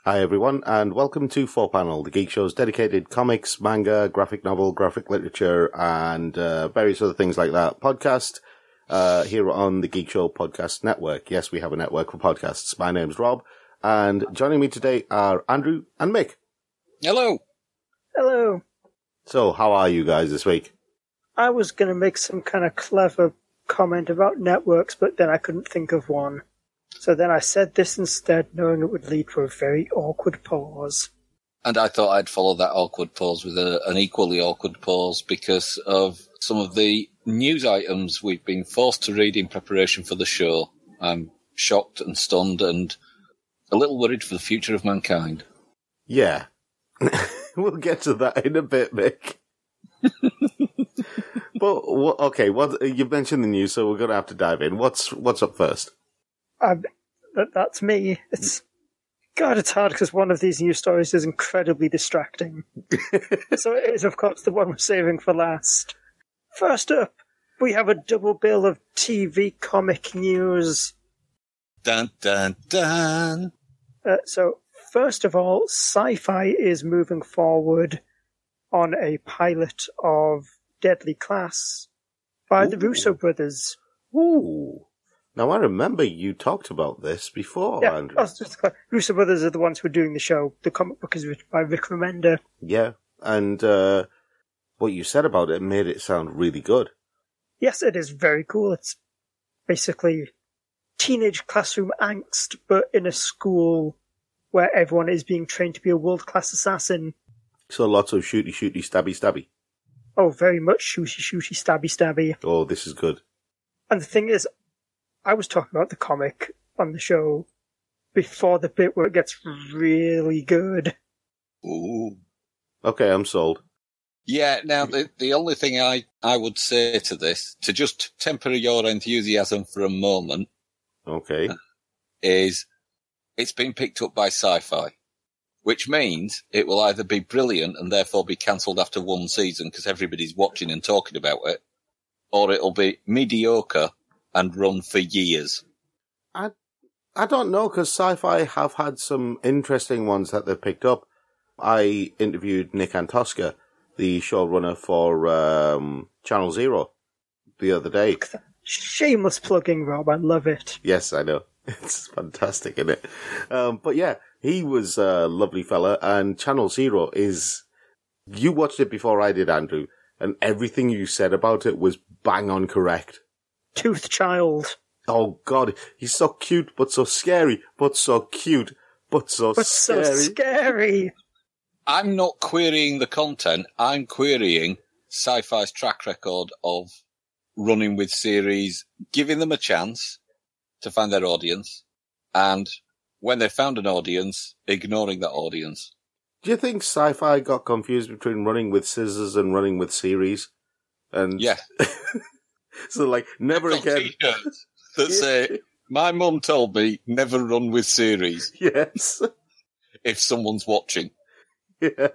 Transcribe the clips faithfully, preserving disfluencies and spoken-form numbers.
Hi everyone, and welcome to four panel, the Geek Show's dedicated comics, manga, graphic novel, graphic literature, and uh, various other things like that podcast uh, here on the Geek Show Podcast Network. Yes, we have a network for podcasts. My name's Rob, and joining me today are Andrew and Mick. Hello. Hello. So, how are you guys this week? I was going to make some kind of clever comment about networks, but then I couldn't think of one. So then I said this instead, knowing it would lead to a very awkward pause. And I thought I'd follow that awkward pause with a, an equally awkward pause because of some of the news items we've been forced to read in preparation for the show. I'm shocked and stunned and a little worried for the future of mankind. Yeah. We'll get to that in a bit, Mick. But, okay, what, you've mentioned the news, so we're going to have to dive in. What's, what's up first? Uh, that, that's me. It's God, it's hard because one of these news stories is incredibly distracting. So it is, of course, the one we're saving for last. First up, we have a double bill of T V comic news. Dun, dun, dun. Uh, so, first of all, Sci-Fi is moving forward on a pilot of Deadly Class by Ooh. the Russo brothers. Ooh. Now, I remember you talked about this before, yeah, Andrew. Oh, just Russo brothers are the ones who are doing the show. The comic book is written by Rick Remender. Yeah, and uh, what you said about it made it sound really good. Yes, it is very cool. It's basically teenage classroom angst, but in a school where everyone is being trained to be a world-class assassin. So lots of shooty, shooty, stabby, stabby. Oh, very much shooty, shooty, stabby, stabby. Oh, this is good. And the thing is, I was talking about the comic on the show before the bit where it gets really good. Ooh. Okay, I'm sold. Yeah, now the the only thing I, I would say to this, to just temper your enthusiasm for a moment, okay, is it's been picked up by Sci-Fi, which means it will either be brilliant and therefore be cancelled after one season because everybody's watching and talking about it, or it'll be mediocre and run for years. I I don't know, because Sci-Fi have had some interesting ones that they've picked up. I interviewed Nick Antosca, the showrunner for um, Channel Zero, the other day. Shameless plugging, Rob. I love it. Yes, I know. It's fantastic, isn't it? Um, but yeah, he was a lovely fella, and Channel Zero is... You watched it before I did, Andrew, and everything you said about it was bang on correct. Tooth Child. Oh, God. He's so cute, but so scary, but so cute, but so but scary. so scary. I'm not querying the content. I'm querying Sci-Fi's track record of running with series, giving them a chance to find their audience, and when they found an audience, ignoring that audience. Do you think Sci-Fi got confused between running with scissors and running with series? And yeah. So, like, never again. That say, my mum told me never run with series. Yes. If someone's watching. Yeah.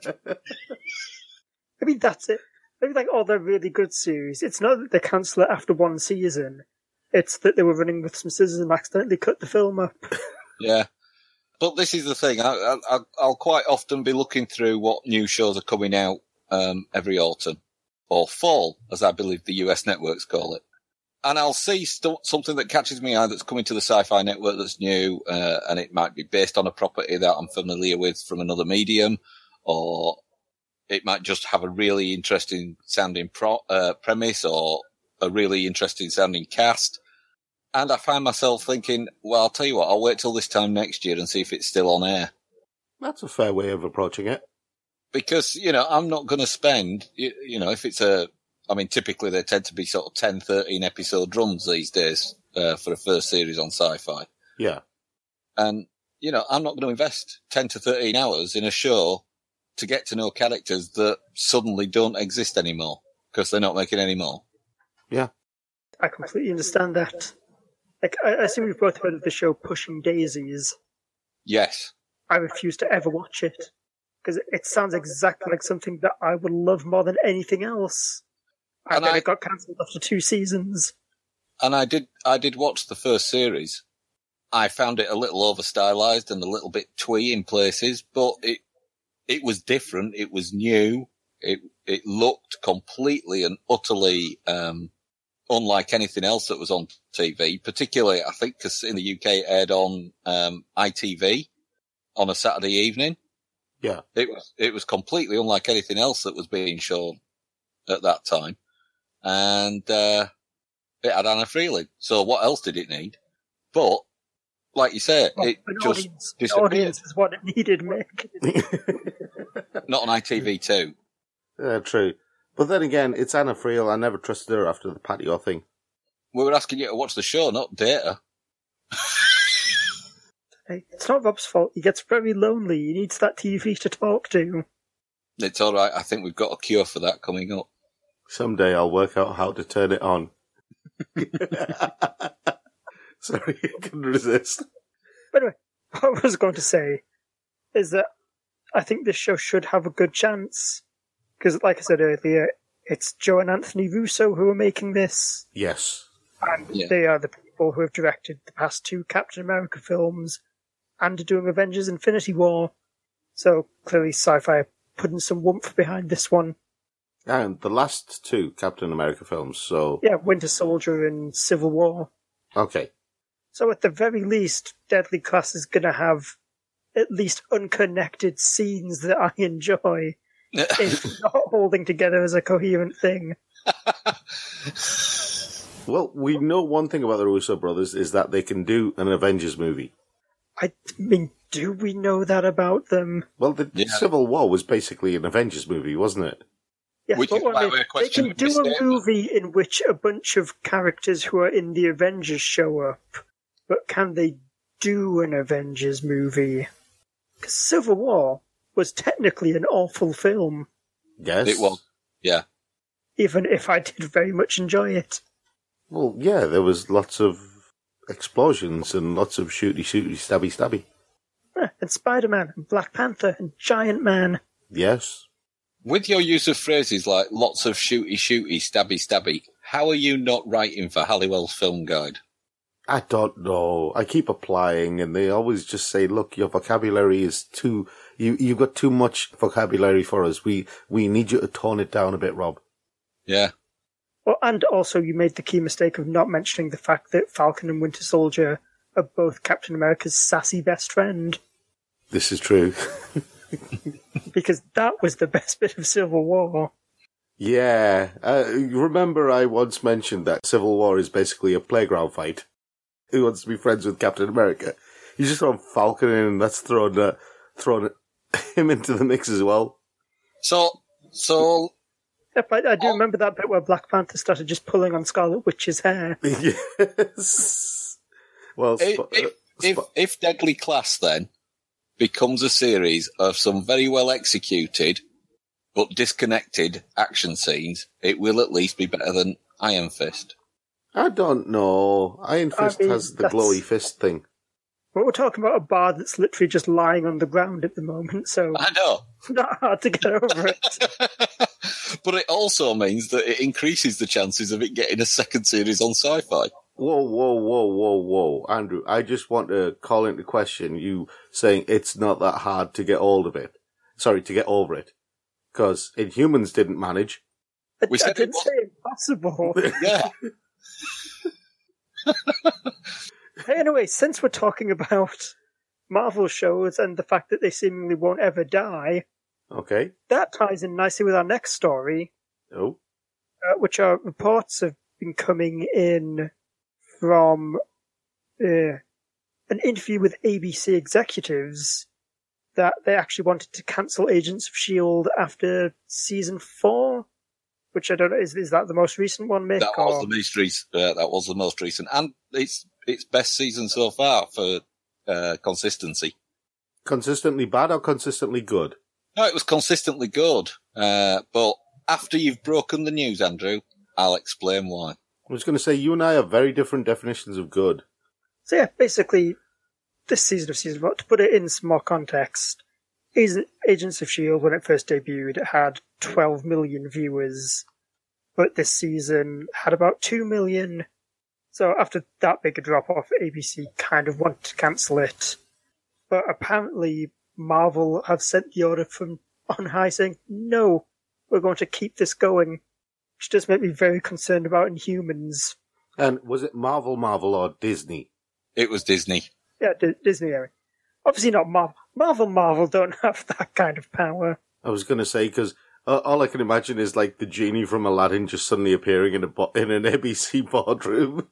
I mean, that's it. Maybe like, oh, they're really good series. It's not that they cancel it after one season. It's that they were running with some scissors and accidentally cut the film up. Yeah. But this is the thing. I, I, I'll quite often be looking through what new shows are coming out um, every autumn. Or fall, as I believe the U S networks call it. And I'll see st- something that catches my eye that's coming to the Sci-Fi network that's new, uh, and it might be based on a property that I'm familiar with from another medium, or it might just have a really interesting sounding pro- uh, premise or a really interesting sounding cast. And I find myself thinking, well, I'll tell you what, I'll wait till this time next year and see if it's still on air. That's a fair way of approaching it. Because, you know, I'm not going to spend, you, you know, if it's a, I mean, typically they tend to be sort of ten, thirteen episode runs these days uh, for a first series on Sci-Fi. Yeah. And, you know, I'm not going to invest ten to thirteen hours in a show to get to know characters that suddenly don't exist anymore because they're not making any more. Yeah. I completely understand that. Like, I, I assume you've both heard of the show Pushing Daisies. Yes. I refuse to ever watch it. Because it sounds exactly like something that I would love more than anything else. And, and then I, it got cancelled after two seasons. And I did, I did watch the first series, I found it a little over stylized and a little bit twee in places, but it it was different. It was new. It it looked completely and utterly um, unlike anything else that was on T V. Particularly, I think, because in the U K it aired on um, I T V on a Saturday evening. Yeah, it was it was completely unlike anything else that was being shown at that time, and uh, it had Anna Freeling. So what else did it need? But like you say, well, it just audience, disappeared. The audience is what it needed, Mick. Not on I T V two. Yeah, true. But then again, it's Anna Friel. I never trusted her after the patio thing. We were asking you to watch the show, not Data. Hey, it's not Rob's fault. He gets very lonely. He needs that T V to talk to. It's all right. I think we've got a cure for that coming up. Someday I'll work out how to turn it on. Sorry, I couldn't resist. But anyway, what I was going to say is that I think this show should have a good chance. Because, like I said earlier, it's Joe and Anthony Russo who are making this. Yes. And yeah. they are the people who have directed the past two Captain America films and are doing Avengers Infinity War. So, clearly Sci-Fi are putting some oomph behind this one. And the last two Captain America films, so... Yeah, Winter Soldier and Civil War. Okay. So at the very least, Deadly Class is going to have at least unconnected scenes that I enjoy, if not holding together as a coherent thing. Well, we know one thing about the Russo brothers is that they can do an Avengers movie. I mean, do we know that about them? Well, the yeah. Civil War was basically an Avengers movie, wasn't it? Yes, Which but is why they, we're they can do a statement. movie in which a bunch of characters who are in the Avengers show up, but can they do an Avengers movie? Because Civil War was technically an awful film. Yes. It was, yeah. Even if I did very much enjoy it. Well, yeah, there was lots of explosions and lots of shooty, shooty, stabby, stabby. Yeah, and Spider-Man, and Black Panther, and Giant Man. Yes. With your use of phrases like lots of shooty, shooty, stabby, stabby, how are you not writing for Halliwell's Film Guide? I don't know. I keep applying, and they always just say, "Look, your vocabulary is too. You you've got too much vocabulary for us. We we need you to tone it down a bit, Rob." Yeah. Well, and also you made the key mistake of not mentioning the fact that Falcon and Winter Soldier are both Captain America's sassy best friend. This is true. Because that was the best bit of Civil War. Yeah. Uh, remember I once mentioned that Civil War is basically a playground fight. Who wants to be friends with Captain America? You just throw Falcon in, and that's thrown, uh, thrown him into the mix as well. So, so... Yep, I, I do oh. remember that bit where Black Panther started just pulling on Scarlet Witch's hair. Yes. Well, if, sp- if, uh, if, if Deadly Class, then, becomes a series of some very well executed but disconnected action scenes, it will at least be better than Iron Fist. I don't know. Iron Fist I mean, has the glowy fist thing. Well, we're talking about a bar that's literally just lying on the ground at the moment, so I know. It's not hard to get over it. But it also means that it increases the chances of it getting a second series on Sci-Fi. Whoa, whoa, whoa, whoa, whoa. Andrew, I just want to call into question you saying it's not that hard to get hold of it. Sorry, to get over it. Because Inhumans didn't manage. I, we I said didn't it say impossible. Yeah. Hey, anyway, since we're talking about Marvel shows and the fact that they seemingly won't ever die, okay, that ties in nicely with our next story. Oh. Uh, which are reports have been coming in from uh, an interview with A B C executives that they actually wanted to cancel Agents of S H I E L D after season four. Which I don't know, is, is that the most recent one, Mick? That or? was the most recent. Uh, that was the most recent, and it's it's best season so far for uh, consistency. Consistently bad or consistently good? No, it was consistently good. Uh, but after you've broken the news, Andrew, I'll explain why. I was going to say you and I have very different definitions of good. So yeah, basically, this season of season four, to put it in some more context, is Agents of S H I E L D, when it first debuted, it had twelve million viewers, but this season had about two million. So after that big a drop-off, A B C kind of wanted to cancel it. But apparently Marvel have sent the order from on high saying, no, we're going to keep this going. Which does make me very concerned about Inhumans. And was it Marvel, Marvel, or Disney? It was Disney. Yeah, D- Disney, Eric. Obviously not Marvel. Marvel, Marvel don't have that kind of power. I was going to say, because uh, all I can imagine is like the genie from Aladdin just suddenly appearing in a bo- in an A B C boardroom.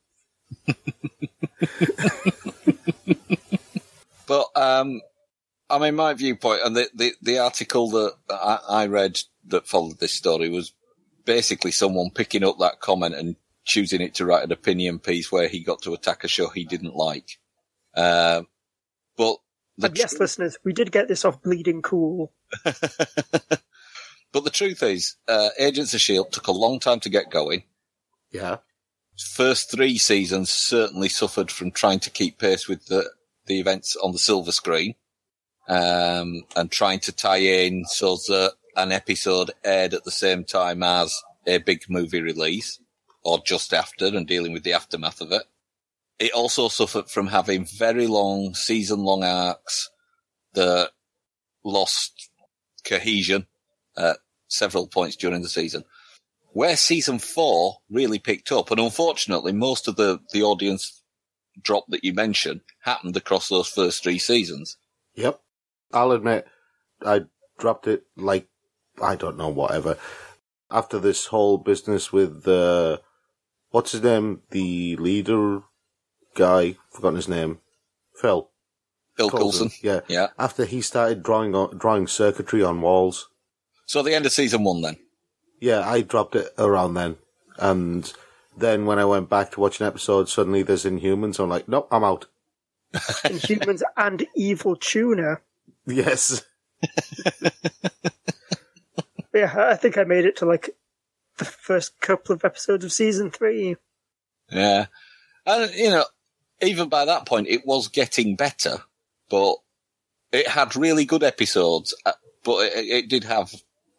But, um, I mean, my viewpoint, and the, the, the article that I, I read that followed this story was basically someone picking up that comment and choosing it to write an opinion piece where he got to attack a show he didn't like. Uh, but the And yes, tr- listeners, we did get this off Bleeding Cool. But the truth is, uh, Agents of S H I E L D took a long time to get going. Yeah. First three seasons certainly suffered from trying to keep pace with the, the events on the silver screen, um, and trying to tie in so that an episode aired at the same time as a big movie release, or just after, and dealing with the aftermath of it. It also suffered from having very long, season-long arcs that lost cohesion at several points during the season. Where season four really picked up, and unfortunately most of the, the audience drop that you mentioned happened across those first three seasons. Yep. I'll admit, I dropped it like, I don't know, whatever. After this whole business with, uh, what's his name? The leader guy, forgotten his name. Phil. Phil Coulson. Yeah. Yeah. After he started drawing on, drawing circuitry on walls. So the end of season one then. Yeah, I dropped it around then. And then when I went back to watch an episode, suddenly there's Inhumans. I'm like, nope, I'm out. Inhumans and Evil Tuna. Yes. Yeah, I think I made it to like the first couple of episodes of season three. Yeah. And, you know, even by that point, it was getting better, but it had really good episodes, but it, it did have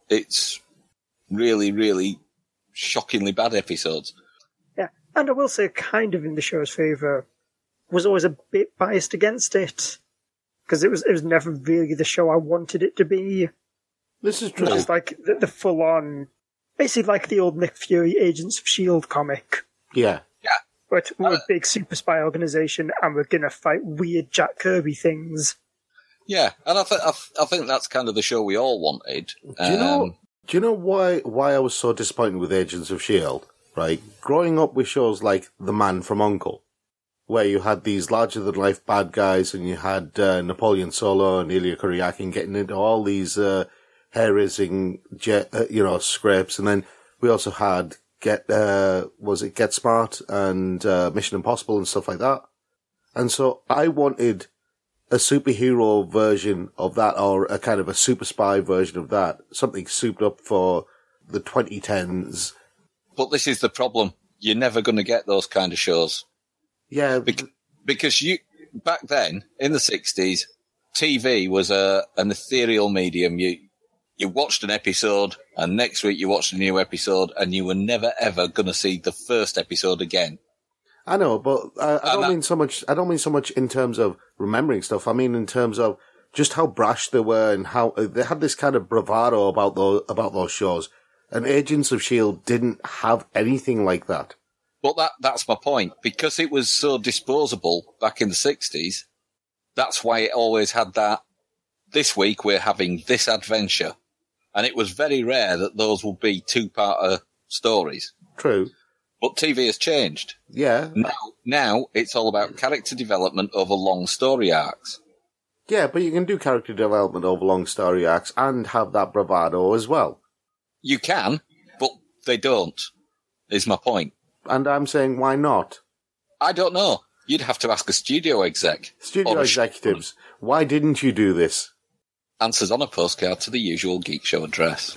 its really, really shockingly bad episodes. Yeah, and I will say, kind of in the show's favour, was always a bit biased against it, because it was it was never really the show I wanted it to be. This is true. It was like the, the full-on, basically like the old Nick Fury Agents of S H I E L D comic. Yeah. Yeah. But we're Uh, a big super spy organisation, and we're going to fight weird Jack Kirby things. Yeah, and I, th- I, th- I think that's kind of the show we all wanted. Do you know? Um, Do you know why why I was so disappointed with Agents of S H I E L D? Right, growing up with shows like The Man from U N C L E, where you had these larger than life bad guys, and you had uh, Napoleon Solo and Ilya Kuryakin getting into all these uh, hair raising, jet, uh, you know, scrapes, and then we also had Get uh, was it Get Smart and uh, Mission Impossible and stuff like that. And so I wanted a superhero version of that, or a kind of a super spy version of that, something souped up for the twenty tens. but this is the problem. You're never going to get those kind of shows. Yeah. Bec- because you, back then, in the sixties, T V was a, an ethereal medium. You, you watched an episode, and next week you watched a new episode, and you were never ever going to see the first episode again. I know, but I, I don't that- mean so much. I don't mean so much in terms of remembering stuff. I mean in terms of just how brash they were and how uh, they had this kind of bravado about those about those shows. And Agents of S H I E L D didn't have anything like that. But that, that's my point. Because it was so disposable back in the sixties, that's why it always had that, this week we're having this adventure. And it was very rare that those would be two-parter stories. True. But T V has changed. Yeah. Now, now it's all about character development over long story arcs. Yeah, but you can do character development over long story arcs and have that bravado as well. You can, but they don't, is my point. And I'm saying, why not? I don't know. You'd have to ask a studio exec. Studio or a executives, why didn't you do this? Answers on a postcard to the usual Geek Show address.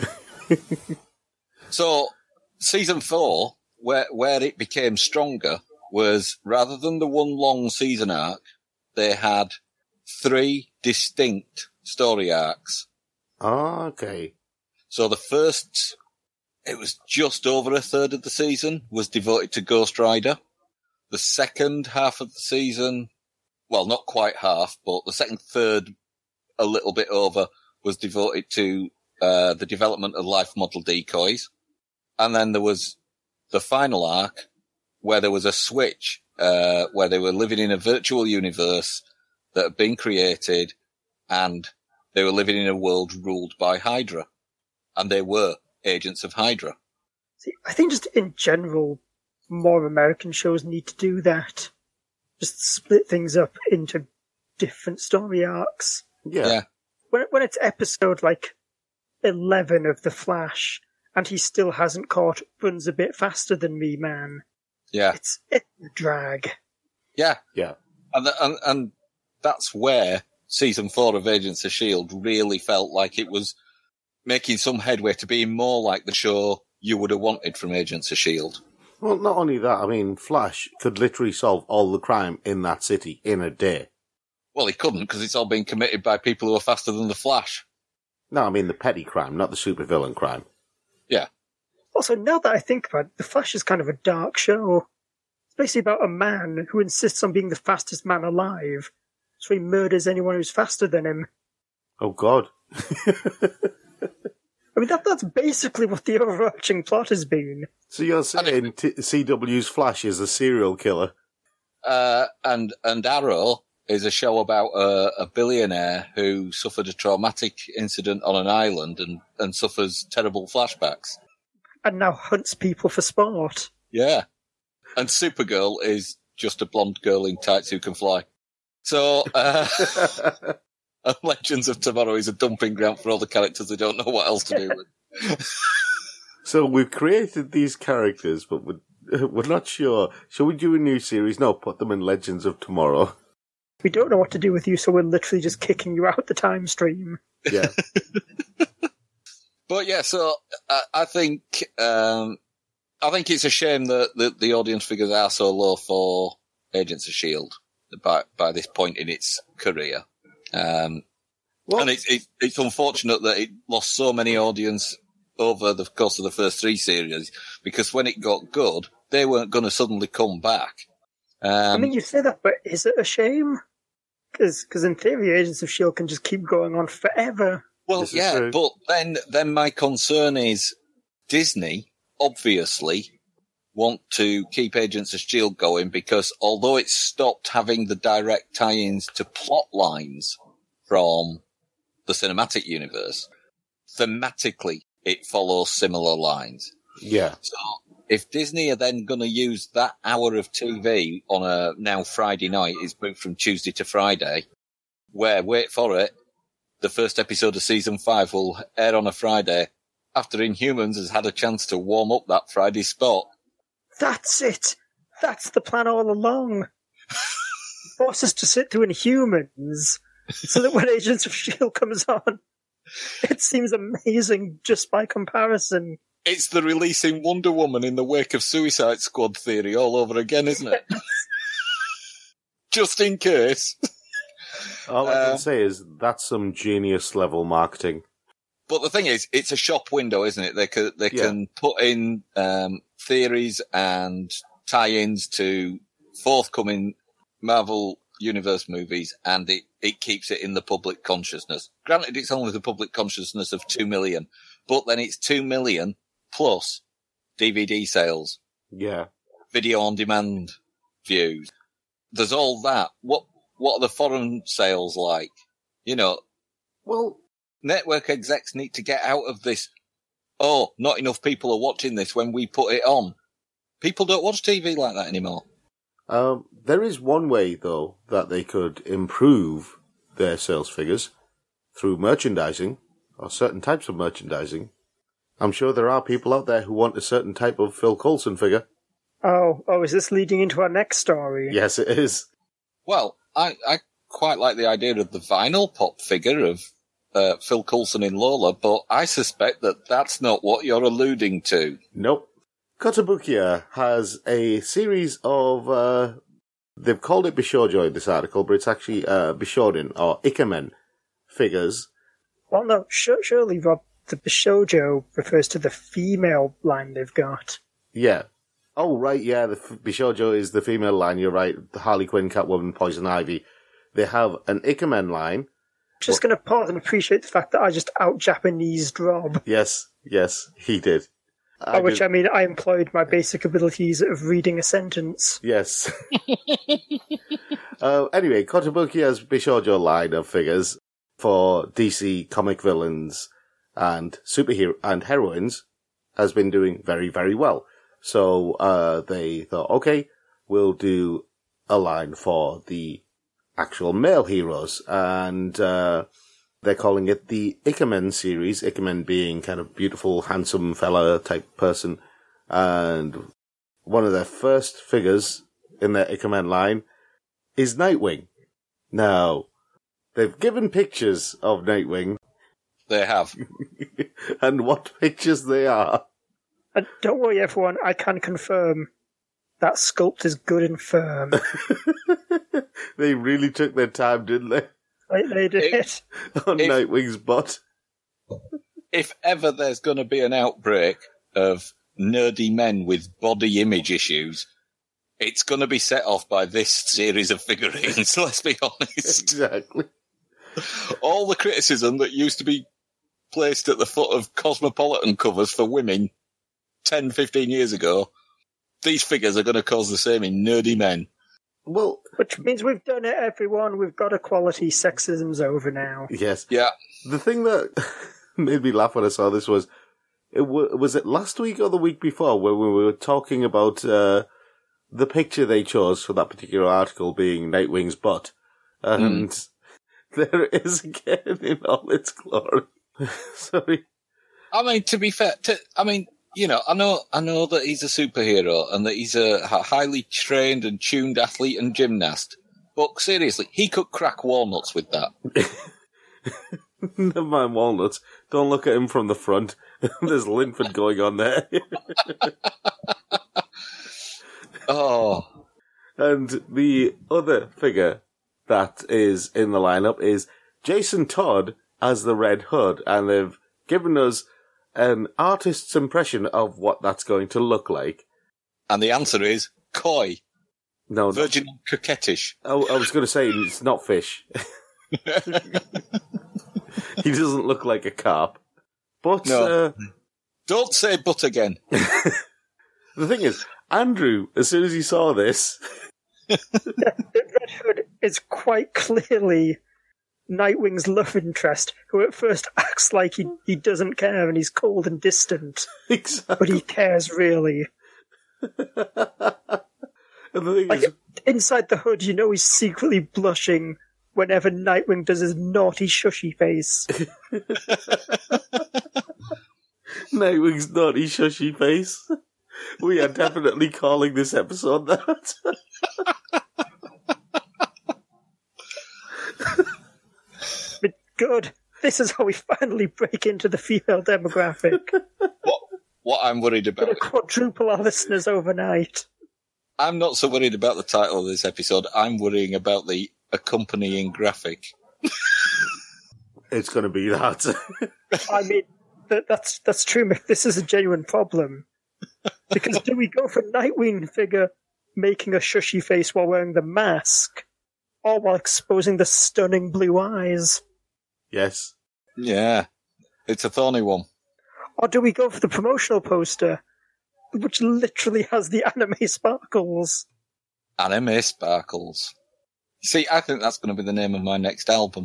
So, season four, where where it became stronger, was rather than the one long season arc, they had three distinct story arcs. Okay. So the first, it was just over a third of the season, was devoted to Ghost Rider. the second half of the season, well, not quite half, but the second third, a little bit over, was devoted to uh, the development of life model decoys. And then there was the final arc where there was a switch, uh, where they were living in a virtual universe that had been created, and they were living in a world ruled by Hydra. And they were agents of Hydra. See, I think just in general, more American shows need to do that. Just split things up into different story arcs. Yeah. Yeah. When, when it's episode, like, eleven of The Flash, and he still hasn't caught runs a bit faster than me, man. Yeah. It's, it's a drag. Yeah. Yeah. And, and, and that's where season four of Agents of S H I E L D really felt like it was making some headway to being more like the show you would have wanted from Agents of S H I E L D. Well, not only that, I mean, Flash could literally solve all the crime in that city in a day. Well, he couldn't, because it's all been committed by people who are faster than the Flash. No, I mean the petty crime, not the supervillain crime. Yeah. Also, now that I think about it, The Flash is kind of a dark show. It's basically about a man who insists on being the fastest man alive, so he murders anyone who's faster than him. Oh, God. I mean, that that's basically what the overarching plot has been. So you're saying T- C W's Flash is a serial killer? Uh, and, and Arrow is a show about a, a billionaire who suffered a traumatic incident on an island and, and suffers terrible flashbacks. And now hunts people for sport. Yeah. And Supergirl is just a blonde girl in tights who can fly. So, uh, Legends of Tomorrow is a dumping ground for all the characters who don't know what else to do with. So we've created these characters, but we're, we're not sure. Shall we do a new series? No, put them in Legends of Tomorrow. We don't know what to do with you, so we're literally just kicking you out the time stream. Yeah. But yeah, so I, I think um, I think it's a shame that the, the audience figures are so low for Agents of S H I E L D by by this point in its career. Um, well, and it's it, it's unfortunate that it lost so many audience over the course of the first three series, because when it got good, they weren't going to suddenly come back. Um, I mean, you say that, but is it a shame? Because in theory, Agents of S H I E L D can just keep going on forever. Well, This is yeah, true. but then, then my concern is Disney obviously want to keep Agents of S H I E L D going, because although it's stopped having the direct tie-ins to plot lines from the cinematic universe, thematically it follows similar lines. yeah. So if Disney are then going to use that hour of T V on a now Friday night, it's moved from Tuesday to Friday, where, wait for it, the first episode of season five will air on a Friday after Inhumans has had a chance to warm up that Friday spot. That's it! That's the plan all along! Force us to sit through Inhumans, so that when Agents of S H I E L D comes on, it seems amazing just by comparison. It's the releasing Wonder Woman in the wake of Suicide Squad theory all over again, isn't it? Just in case. All I Uh, can say is that's some genius level marketing. But the thing is, it's a shop window, isn't it? They can, they Yeah. can put in um, theories and tie-ins to forthcoming Marvel Universe movies, and it, it keeps it in the public consciousness. Granted, it's only the public consciousness of two million, but then it's two million plus D V D sales, Yeah. video on demand views. There's all that. What what are the foreign sales like? You know, Well, network execs need to get out of this. Oh, not enough people are watching this when we put it on. People don't watch T V like that anymore. um, there is one way, though, that they could improve their sales figures through merchandising, or certain types of merchandising. I'm sure there are people out there who want a certain type of Phil Coulson figure. Oh, oh, is this leading into our next story? Yes, it is. Well, I, I quite like the idea of the vinyl pop figure of uh, Phil Coulson in Lola, but I suspect that that's not what you're alluding to. Nope. Kotobukiya has a series of, uh, they've called it Bishoujo in this article, but it's actually uh, Bishorin, or Ikemen figures. Well, no, sure, surely, Rob, the Bishoujo refers to the female line they've got. Yeah. Oh, right, yeah, the F- Bishoujo is the female line, you're right. The Harley Quinn, Catwoman, Poison Ivy. They have an Ikemen line. Just going to pause and appreciate the fact that I just out-Japanesed Rob. Yes, yes, he did. I By which did. I mean I employed my basic abilities of reading a sentence. Yes. uh, anyway, Kotobukiya's Bishoujo line of figures for D C comic villains and superhero and heroines has been doing very, very well. So uh, they thought, okay, we'll do a line for the actual male heroes, and uh, they're calling it the Ikemen series, Ikemen being kind of beautiful, handsome fella type person. And one of their first figures in their Ikemen line is Nightwing. Now, they've given pictures of Nightwing, They have. and what pictures they are. And don't worry, everyone, I can confirm that sculpt is good and firm. They really took their time, didn't they? Like they did. If- On If- Nightwing's butt. If ever there's going to be an outbreak of nerdy men with body image issues, it's going to be set off by this series of figurines, let's be honest. Exactly. All the criticism that used to be placed at the foot of Cosmopolitan covers for women ten, fifteen years ago, these figures are going to cause the same in nerdy men. Well, Which means we've done it, everyone. We've got equality. Sexism's over now. yes. Yeah. The thing that made me laugh when I saw this was, it w- was it last week or the week before where we were talking about uh, the picture they chose for that particular article being Nightwing's butt. And mm. there it is again in all its glory. Sorry. I mean, to be fair, to, I mean, you know, I know, I know that he's a superhero and that he's a highly trained and tuned athlete and gymnast. But seriously, he could crack walnuts with that. Never mind walnuts. Don't look at him from the front. There's Linford going on there. Oh. And the other figure that is in the lineup is Jason Todd as the Red Hood. And they've given us an artist's impression of what that's going to look like. And the answer is coy. No, Virgin and coquettish. I, I was going to say it's not fish. He doesn't look like a carp. But No. uh, Don't say but again. the thing is, Andrew, as soon as he saw this... The Red Hood is quite clearly Nightwing's love interest, who at first acts like he, he doesn't care and he's cold and distant. Exactly. But he cares, really. And the thing Like, is... inside the hood, you know he's secretly blushing whenever Nightwing does his naughty shushy face. Nightwing's naughty shushy face. We are definitely calling this episode that. But good. This is how we finally break into the female demographic. What, what I'm worried about... Gonna quadruple our listeners overnight. I'm not so worried about the title of this episode. I'm worrying about the accompanying graphic. It's going to be that. I mean, that, that's that's true, Mick. This is a genuine problem. Because do we go for Nightwing figure making a shushy face while wearing the mask, or while exposing the stunning blue eyes? Yes. Yeah. It's a thorny one. Or do we go for the promotional poster, which literally has the anime sparkles? Anime Sparkles. See, I think that's going to be the name of my next album.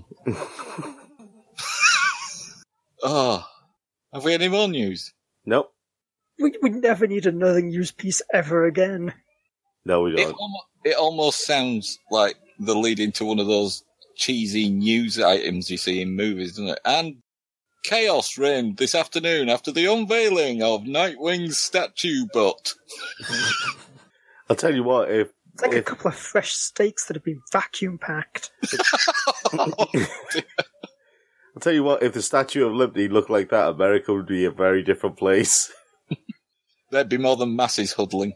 Oh. Have we any more news? Nope. We we never need another news piece ever again. No, we It don't. almost, it almost sounds like the lead into one of those cheesy news items you see in movies, doesn't it? And chaos reigned this afternoon after the unveiling of Nightwing's statue butt. I'll tell you what, if... It's like a if couple of fresh steaks that have been vacuum packed. I'll tell you what, if the Statue of Liberty looked like that, America would be a very different place. There'd be more than masses huddling.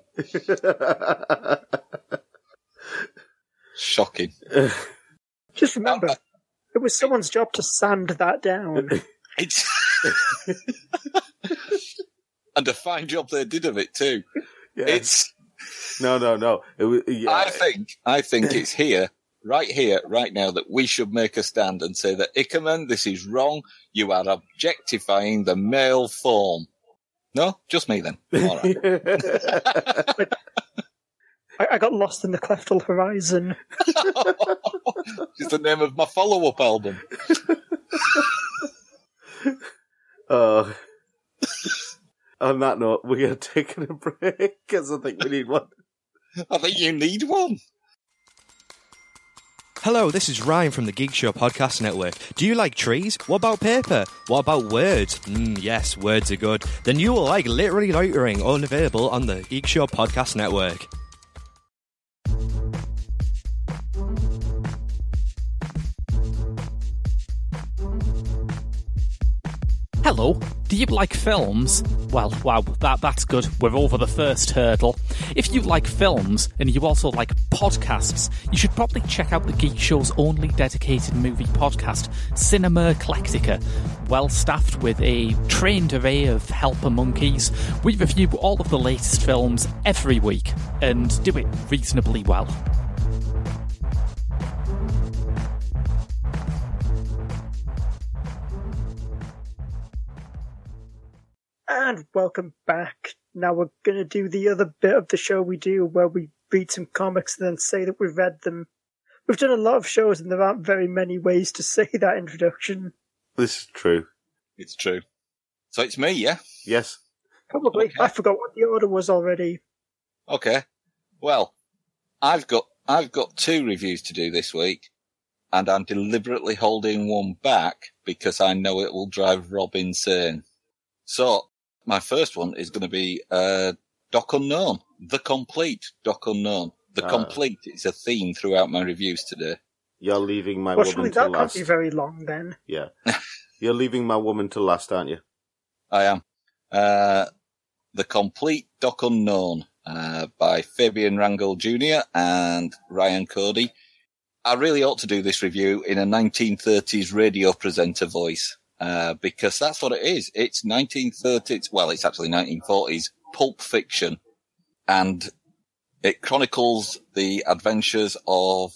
Shocking. Just remember, it was someone's job to sand that down. It's and a fine job they did of it too. Yeah. It's no, no, no. It was, yeah. I think I think it's here, right here, right now, that we should make a stand and say that Ickerman, this is wrong. You are objectifying the male form. No, just me then. All right. I, I got lost in the Cleftal Horizon. It's the name of my follow-up album. uh, on that note, we are taking a break because I think we need one. I think you need one. Hello, this is Ryan from the Geek Show Podcast Network. Do you like trees? What about paper? What about words? Mm, yes, words are good. Then you will like Literally Loitering, unavailable on the Geek Show Podcast Network. Hello, do you like films? Well, wow, that that's good. We're over the first hurdle. If you like films and you also like podcasts, you should probably check out the Geek Show's only dedicated movie podcast, Cinema Eclectica. Well staffed with a trained array of helper monkeys, we review all of the latest films every week and do it reasonably well. And welcome back. Now we're going to do the other bit of the show we do where we read some comics and then say that we've read them. We've done a lot of shows and there aren't very many ways to say that introduction. This is true. It's true. So it's me, yeah? Yes. Probably. Okay. I forgot what the order was already. Okay. Well, I've got I've got two reviews to do this week, and I'm deliberately holding one back because I know it will drive Rob insane. So, my first one is going to be uh, Doc Unknown, The Complete Doc Unknown. The Ah. Complete is a theme throughout my reviews today. You're leaving my Well, woman surely to that last. can't be very long then. Yeah. You're leaving my woman to last, aren't you? I am. Uh, The Complete Doc Unknown uh, by Fabian Rangel Junior and Ryan Cody. I really ought to do this review in a nineteen thirties radio presenter voice. Uh, because that's what it is. It's nineteen thirties, well, it's actually nineteen forties pulp fiction. And it chronicles the adventures of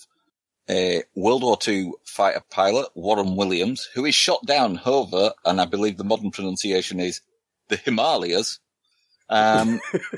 a World War Two fighter pilot, Warren Williams, who is shot down over, and I believe the modern pronunciation is the Himalayas, um,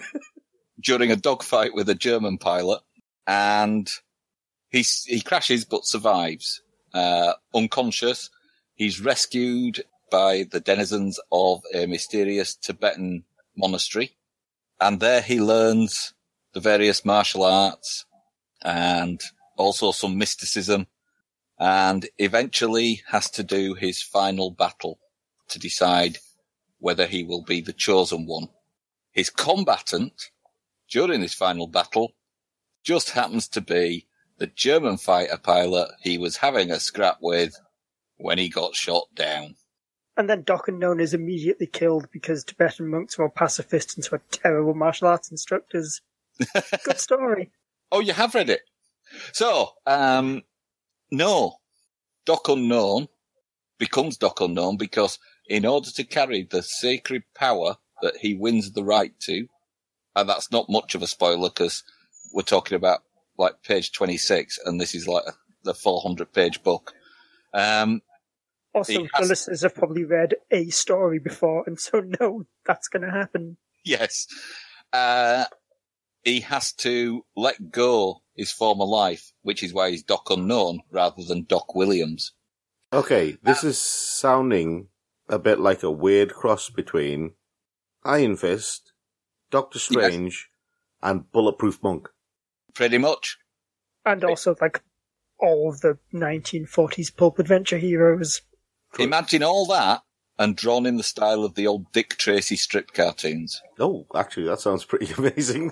during a dogfight with a German pilot. And he, he crashes but survives, uh, unconscious. He's rescued by the denizens of a mysterious Tibetan monastery. And there he learns the various martial arts and also some mysticism, and eventually has to do his final battle to decide whether he will be the chosen one. His combatant during this final battle just happens to be the German fighter pilot he was having a scrap with when he got shot down. And then Doc Unknown is immediately killed because Tibetan monks were pacifist and so are terrible martial arts instructors. Good story. Oh, you have read it? So, um, no. Doc Unknown becomes Doc Unknown because in order to carry the sacred power that he wins the right to, and that's not much of a spoiler because we're talking about like page twenty-six and this is like the four hundred page book. Um, Also, He the has- listeners have probably read a story before, and so no, that's going to happen. yes. Uh, he has to let go his former life, which is why he's Doc Unknown rather than Doc Williams. Okay, this is sounding a bit like a weird cross between Iron Fist, Doctor Strange, and Bulletproof Monk. Pretty much. And also, like, all of the nineteen forties pulp adventure heroes. Imagine all that and drawn in the style of the old Dick Tracy strip cartoons. Oh, actually, that sounds pretty amazing.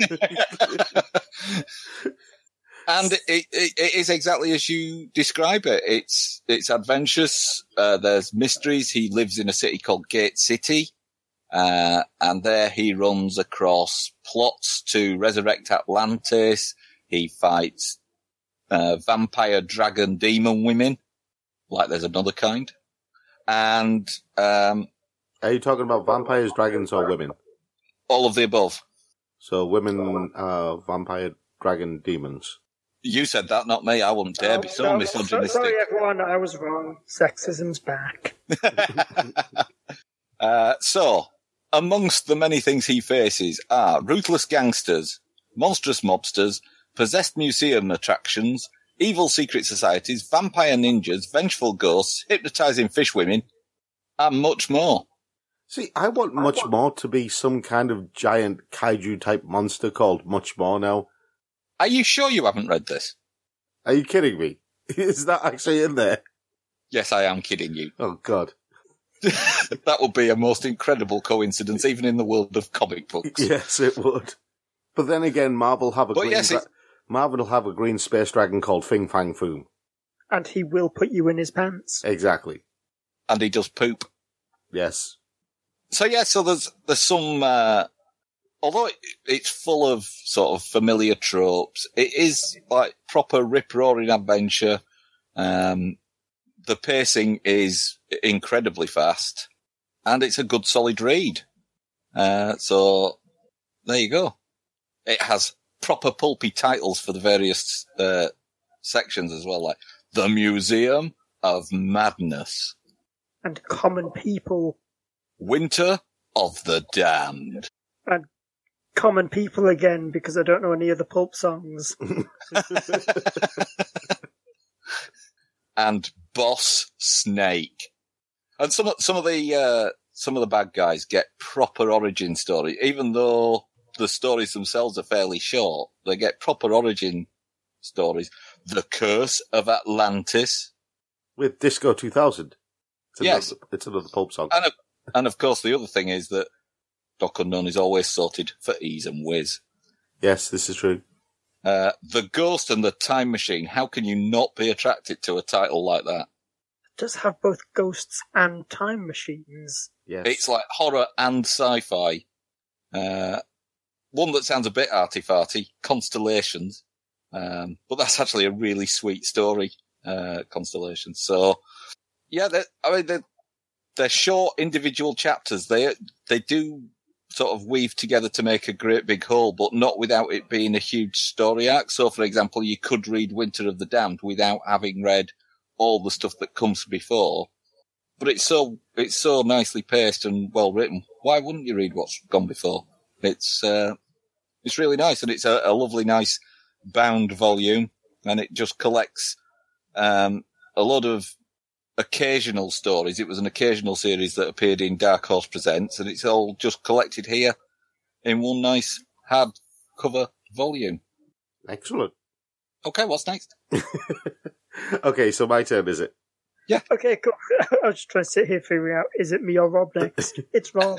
And it, it, it is exactly as you describe it. It's it's adventurous. Uh, there's mysteries. He lives in a city called Gate City, uh, and there he runs across plots to resurrect Atlantis. He fights uh, vampire, dragon, demon women, like there's another kind. And um, Are you talking about vampires, dragons, or women? all of the above. So women are vampire, dragon, demons. You said that, not me. I wouldn't dare be so no, misogynistic. Sorry, everyone, I was wrong. Sexism's back. uh, so, amongst the many things he faces are ruthless gangsters, monstrous mobsters, possessed museum attractions, evil secret societies, vampire ninjas, vengeful ghosts, hypnotizing fish women, and much more. See, I want Much I want... More to be some kind of giant kaiju-type monster called Much More now. Are you sure you haven't read this? Are you kidding me? Is that actually in there? Yes, I am kidding you. Oh, God. That would be a most incredible coincidence, even in the world of comic books. Yes, it would. But then again, Marvel have a, green, yes, dra- Marvel will have a green space dragon called Fing Fang Foom. And he will put you in his pants. Exactly. And he does poop. Yes. So yeah, so there's there's some, uh, although it, it's full of sort of familiar tropes, it is like proper rip-roaring adventure. Um, the pacing is incredibly fast, and it's a good solid read. Uh, so there you go. It has proper pulpy titles for the various uh, sections as well, like The Museum of Madness. And Common People. Winter of the Damned. And Common People again, because I don't know any of the pulp songs. And Boss Snake. And some of, some of the, uh, some of the bad guys get proper origin story, even though the stories themselves are fairly short. They get proper origin stories. The Curse of Atlantis. With Disco two thousand. It's yes. Another, it's another pulp song. And of, and of course, the other thing is that Doc Unknown is always sorted for ease and whiz. Yes, this is true. Uh, The Ghost and the Time Machine. How can you not be attracted to a title like that? It does have both ghosts and time machines. Yes. It's like horror and sci-fi. Uh, one that sounds a bit arty-farty, Constellations. Um, but that's actually a really sweet story, uh, Constellations. So, yeah, I mean, they're, they're short individual chapters. They, they do sort of weave together to make a great big whole, but not without it being a huge story arc. So, for example, you could read Winter of the Damned without having read all the stuff that comes before. But it's so, it's so nicely paced and well written. Why wouldn't you read what's gone before? It's, uh, it's really nice, and it's a, a lovely, nice bound volume, and it just collects, um, a lot of occasional stories. It was an occasional series that appeared in Dark Horse Presents, and it's all just collected here in one nice hardcover volume. Excellent. Okay, what's next? Okay, so my turn, is it? Yeah. Okay, cool. I was just trying to sit here figuring out, is it me or Rob next? It's Rob.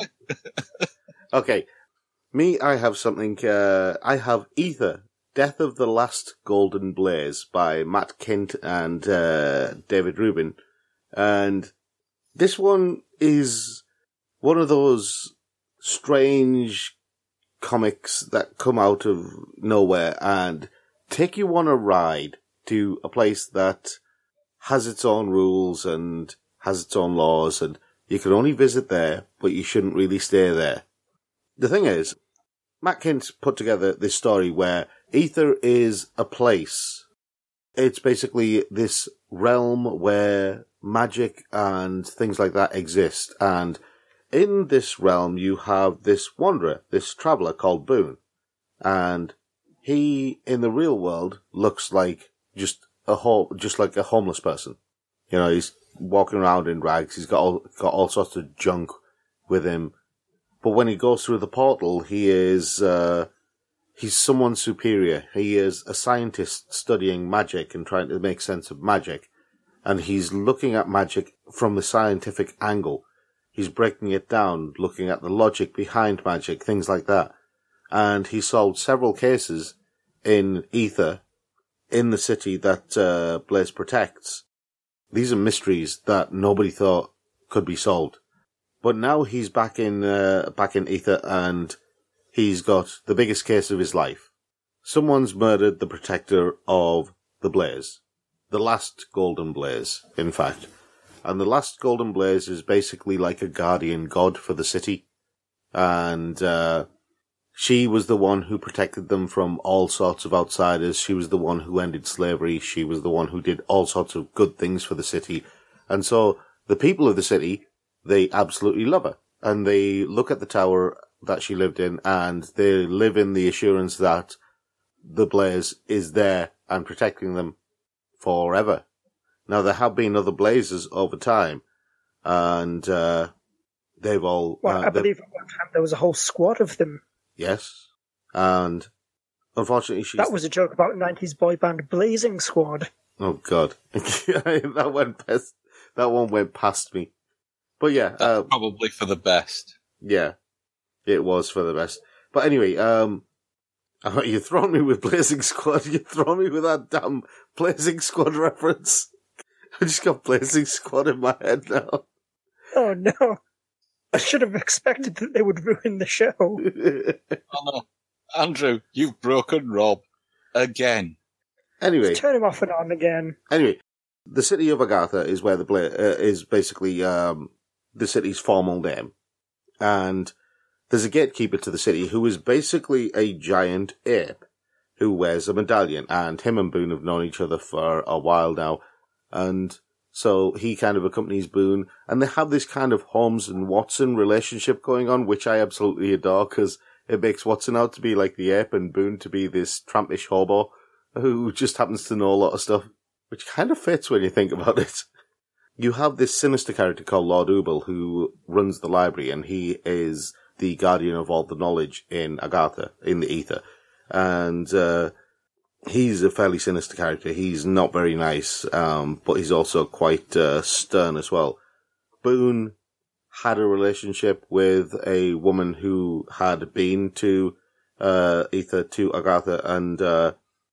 Okay. Me, I have something, uh, I have Ether, Death of the Last Golden Blaze by Matt Kindt and, uh, David Rubin. And this one is one of those strange comics that come out of nowhere and take you on a ride to a place that has its own rules and has its own laws, and you can only visit there, but you shouldn't really stay there. The thing is, Matt Kindt put together this story where Ether is a place. It's basically this realm where magic and things like that exist, and in this realm you have this wanderer, this traveller called Boone, and he, in the real world, looks like just a ho- just like a homeless person. You know, he's walking around in rags, he's got all, got all sorts of junk with him. But when he goes through the portal, he is, uh, he's someone superior. He is a scientist studying magic and trying to make sense of magic. And he's looking at magic from the scientific angle. He's breaking it down, looking at the logic behind magic, things like that. And he solved several cases in Ether, in the city that uh, Blaze protects. These are mysteries that nobody thought could be solved. But now he's back in uh, back in Ether, and he's got the biggest case of his life. Someone's murdered the protector of the Blaze. The last Golden Blaze, in fact. And the last Golden Blaze is basically like a guardian god for the city. And uh, she was the one who protected them from all sorts of outsiders. She was the one who ended slavery. She was the one who did all sorts of good things for the city. And so the people of the city, they absolutely love her. And they look at the tower that she lived in, and they live in the assurance that the Blaze is there and protecting them forever. Now, there have been other Blazes over time, and uh, they've all... Well, uh, I believe at one time there was a whole squad of them. Yes. And unfortunately, she's... That was a joke about nineties boy band Blazing Squad. Oh, God. that went past, that one went past me. But yeah. Uh, probably for the best. Yeah. It was for the best. But anyway, um, you thrown me with Blazing Squad. You thrown me with that damn Blazing Squad reference. I just got Blazing Squad in my head now. Oh, no. I should have expected that they would ruin the show. Oh, no. Andrew, you've broken Rob. Again. Anyway. Let's turn him off and on again. Anyway, the city of Agartha is where the Bla- uh, is basically um, the city's formal name. And there's a gatekeeper to the city who is basically a giant ape who wears a medallion. And him and Boone have known each other for a while now. And so he kind of accompanies Boone, and they have this kind of Holmes and Watson relationship going on, which I absolutely adore, because it makes Watson out to be like the ape and Boone to be this trampish hobo who just happens to know a lot of stuff, which kind of fits when you think about it. You have this sinister character called Lord Ubel who runs the library, and he is the guardian of all the knowledge in Agartha, in the Ether. And, uh, he's a fairly sinister character. He's not very nice, um, but he's also quite uh, stern as well. Boone had a relationship with a woman who had been to uh, Ether, to Agartha, and uh,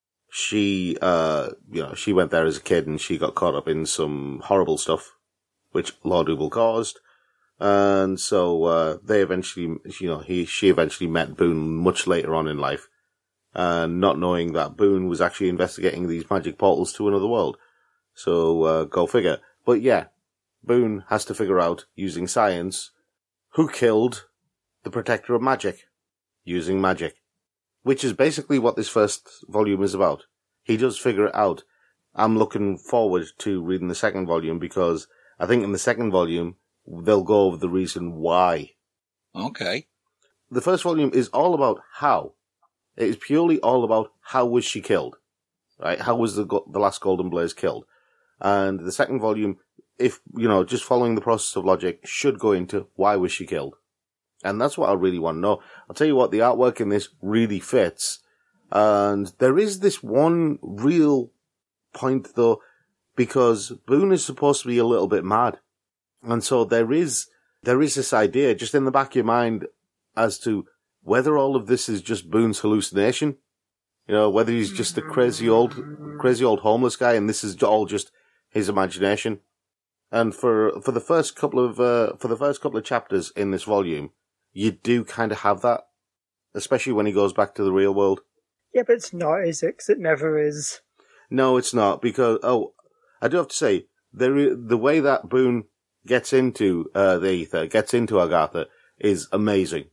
she, uh, you know, she went there as a kid and she got caught up in some horrible stuff, which Lord Ubel caused. And so uh, they eventually, you know, he she eventually met Boone much later on in life. And not knowing that Boone was actually investigating these magic portals to another world. So, uh, go figure. But yeah, Boone has to figure out, using science, who killed the Protector of Magic, using magic. Which is basically what this first volume is about. He does figure it out. I'm looking forward to reading the second volume, because I think in the second volume, they'll go over the reason why. Okay. The first volume is all about how. It is purely all about how was she killed, right? How was the go- the last Golden Blaze killed? And the second volume, if, you know, just following the process of logic, should go into why was she killed? And that's what I really want to know. I'll tell you what, the artwork in this really fits. And there is this one real point, though, because Boone is supposed to be a little bit mad. And so there is, there is this idea just in the back of your mind as to whether all of this is just Boone's hallucination, you know, whether he's just a crazy old, crazy old homeless guy, and this is all just his imagination. And for for the first couple of uh, for the first couple of chapters in this volume, you do kind of have that, especially when he goes back to the real world. Yeah, but it's not, is it? 'Cause it never is. No, it's not, because oh, I do have to say there the way that Boone gets into uh, the Ether, gets into Agartha, is amazing.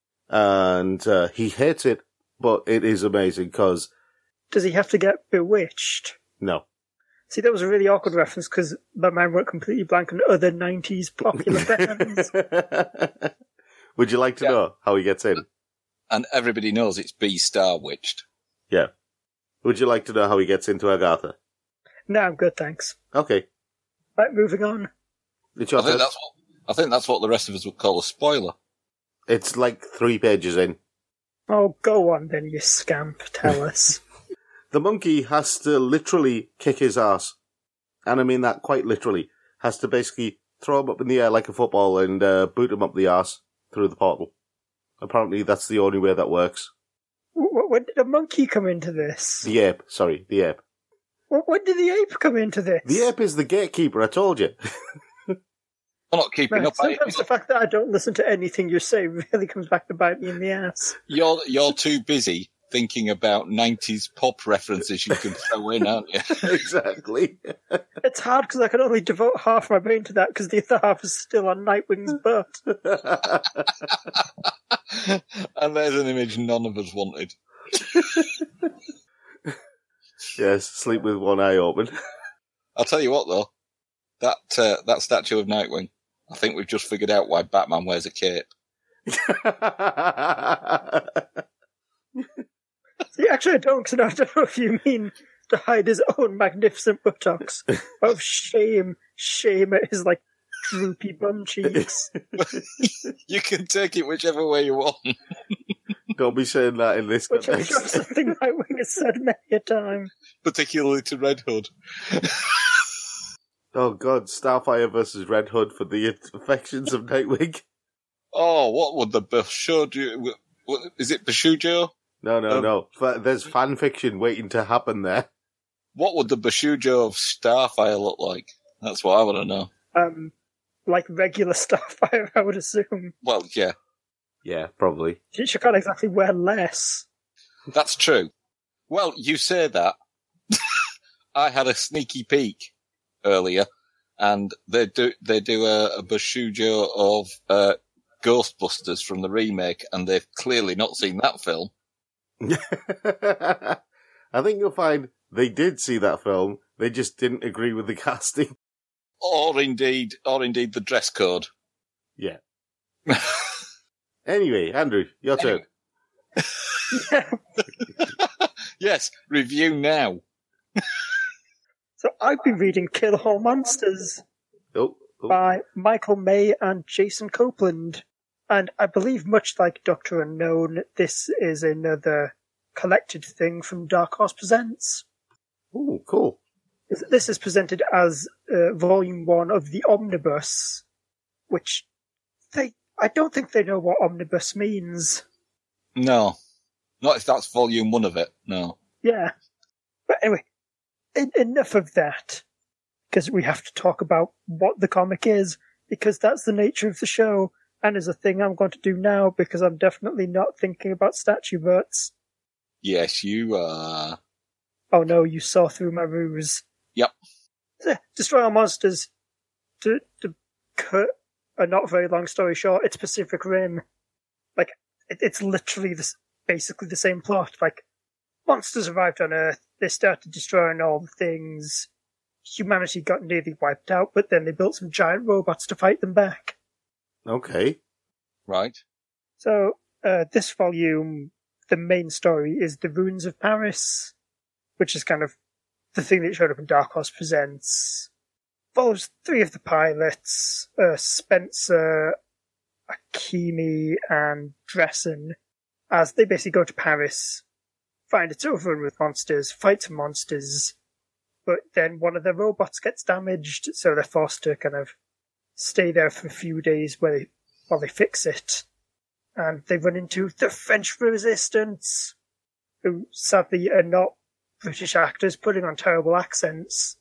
And uh, he hates it, but it is amazing because... Does he have to get bewitched? No. See, that was a really awkward reference because my mind went completely blank on other nineties popular bands. Would you like to yeah. know how he gets in? And everybody knows it's B Star Witched. Yeah. Would you like to know how he gets into Agartha? No, I'm good, thanks. Okay. Right, moving on. I think, that's what, I think that's what the rest of us would call a spoiler. It's like three pages in. Oh, go on then, you scamp. Tell us. The monkey has to literally kick his ass. And I mean that quite literally. Has to basically throw him up in the air like a football and uh, boot him up the arse through the portal. Apparently that's the only way that works. When did a monkey come into this? The ape. Sorry, the ape. When did the ape come into this? The ape is the gatekeeper, I told you. I'm not keeping right, up. Sometimes the fact that I don't listen to anything you say really comes back to bite me in the ass. You're you're too busy thinking about nineties pop references you can throw in, aren't you? Exactly. It's hard because I can only devote half my brain to that because the other half is still on Nightwing's butt. And there's an image none of us wanted. Yes, sleep with one eye open. I'll tell you what, though. That uh, that statue of Nightwing, I think we've just figured out why Batman wears a cape. See, actually, I don't, because I don't know if you mean to hide his own magnificent buttocks of shame, shame at his, like, droopy bum cheeks. You can take it whichever way you want. Don't be saying that in this Which I'm context. sure something Nightwing has said many a time. Particularly to Red Hood. Oh God, Starfire versus Red Hood for the affections of Nightwing. Oh, what would the Bashujo... Is it Bashujo? No, no, Um, no. Fa- There's fan fiction waiting to happen there. What would the Bashujo of Starfire look like? That's what I want to know. Um, like regular Starfire, I would assume. Well, yeah, Yeah, probably. She, she can't exactly wear less. that's true. Well, you say that. I had a sneaky peek earlier, and they do they do a, a Bashujo of uh, Ghostbusters from the remake, and they've clearly not seen that film. I think you'll find they did see that film. They just didn't agree with the casting. Or indeed, or indeed the dress code. Yeah. Anyway, Andrew, your turn. Yes, review now. So I've been reading Kill All Monsters Oh, oh. by Michael May and Jason Copeland. And I believe, much like Doctor Unknown, this is another collected thing from Dark Horse Presents. Ooh, cool. This is presented as uh, Volume one of the Omnibus, which they I don't think they know what omnibus means. No. Not if that's volume one of it, no. Yeah. But anyway, en- enough of that, because we have to talk about what the comic is, because that's the nature of the show, and is a thing I'm going to do now, because I'm definitely not thinking about statue verts. Yes, you are. Oh no, you saw through my ruse. Yep. Destroy All Monsters. To, to cut a not very long story short, it's Pacific Rim. Like, it, it's literally this, basically the same plot. Like, monsters arrived on Earth, they started destroying all the things, humanity got nearly wiped out, but then they built some giant robots to fight them back. Okay. Right. So, uh, this volume, the main story is The Ruins of Paris, which is kind of the thing that showed up in Dark Horse Presents. Follows three of the pilots, uh, Spencer, Akemi, and Dressen, as they basically go to Paris, find it's overrun with monsters, fight some monsters, but then one of their robots gets damaged, so they're forced to kind of stay there for a few days while they, while they fix it. And they run into the French resistance, who sadly are not British actors putting on terrible accents.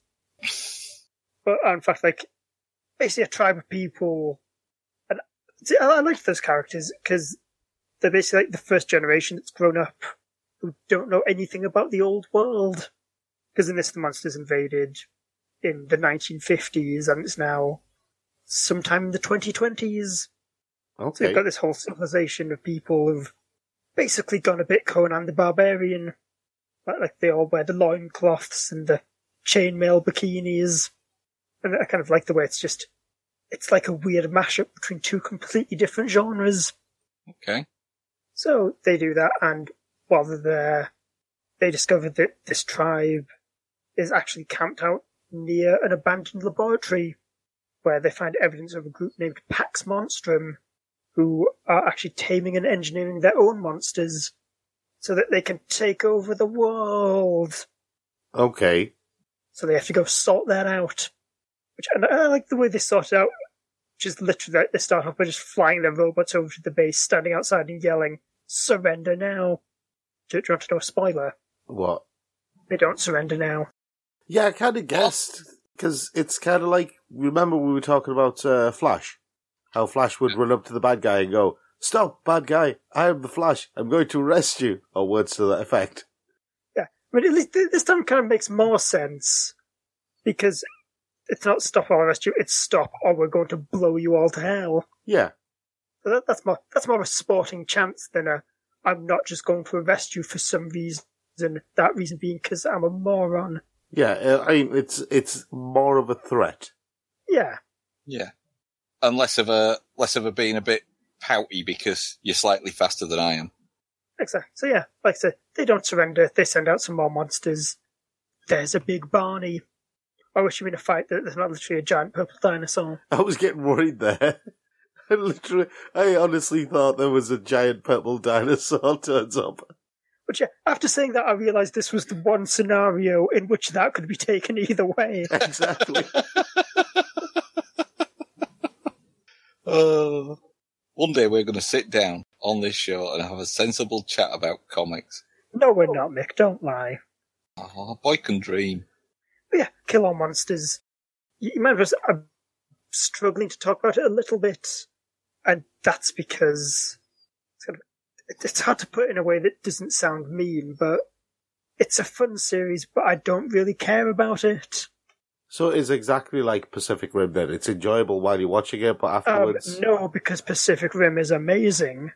But in fact, like, basically a tribe of people. And see, I, I like those characters because they're basically like the first generation that's grown up who don't know anything about the old world. Because in this, the monsters invaded in the nineteen fifties, and it's now sometime in the twenty twenties. So Okay. you've got this whole civilization of people who've basically gone a bit Conan the Barbarian. Like, like they all wear the loincloths and the chainmail bikinis. And I kind of like the way it's just, it's like a weird mashup between two completely different genres. Okay. So they do that, and while they're there, they discover that this tribe is actually camped out near an abandoned laboratory where they find evidence of a group named Pax Monstrum, who are actually taming and engineering their own monsters so that they can take over the world. Okay. So they have to go sort that out. Which, and I like the way they sort it out, which is literally like they start off by just flying their robots over to the base, standing outside and yelling, "Surrender now." Do, do you want to know a spoiler? What? They don't surrender now. Yeah, I kind of guessed, because it's kind of like, remember we were talking about uh, Flash? How Flash would run up to the bad guy and go, stop, bad guy, I am the Flash, I'm going to arrest you, or words to that effect. Yeah, I mean, at least this time kind of makes more sense, because it's not stop or arrest you, it's stop or we're going to blow you all to hell. Yeah. So that, that's more that's more of a sporting chance than a I'm not just going to arrest you for some reason, that reason being because I'm a moron. Yeah, uh, I mean, it's it's more of a threat. Yeah. Yeah. And less of a, less of a being a bit pouty because you're slightly faster than I am. Exactly. So yeah, like I said, they don't surrender, they send out some more monsters. There's a big Barney. I wish you were in a fight that there's not literally a giant purple dinosaur. I was getting worried there. I literally, I honestly thought there was a giant purple dinosaur turns up. But yeah, after saying that, I realised this was the one scenario in which that could be taken either way. Exactly. uh, one day we're going to sit down on this show and have a sensible chat about comics. No, we're not, Mick. Don't lie. Oh, a boy can dream. But yeah, kill all monsters. You, you might just, I'm struggling to talk about it a little bit, and that's because it's, kind of, it's hard to put in a way that doesn't sound mean, but it's a fun series, but I don't really care about it. So it's exactly like Pacific Rim then. It's enjoyable while you're watching it, but afterwards... Um, no, because Pacific Rim is amazing.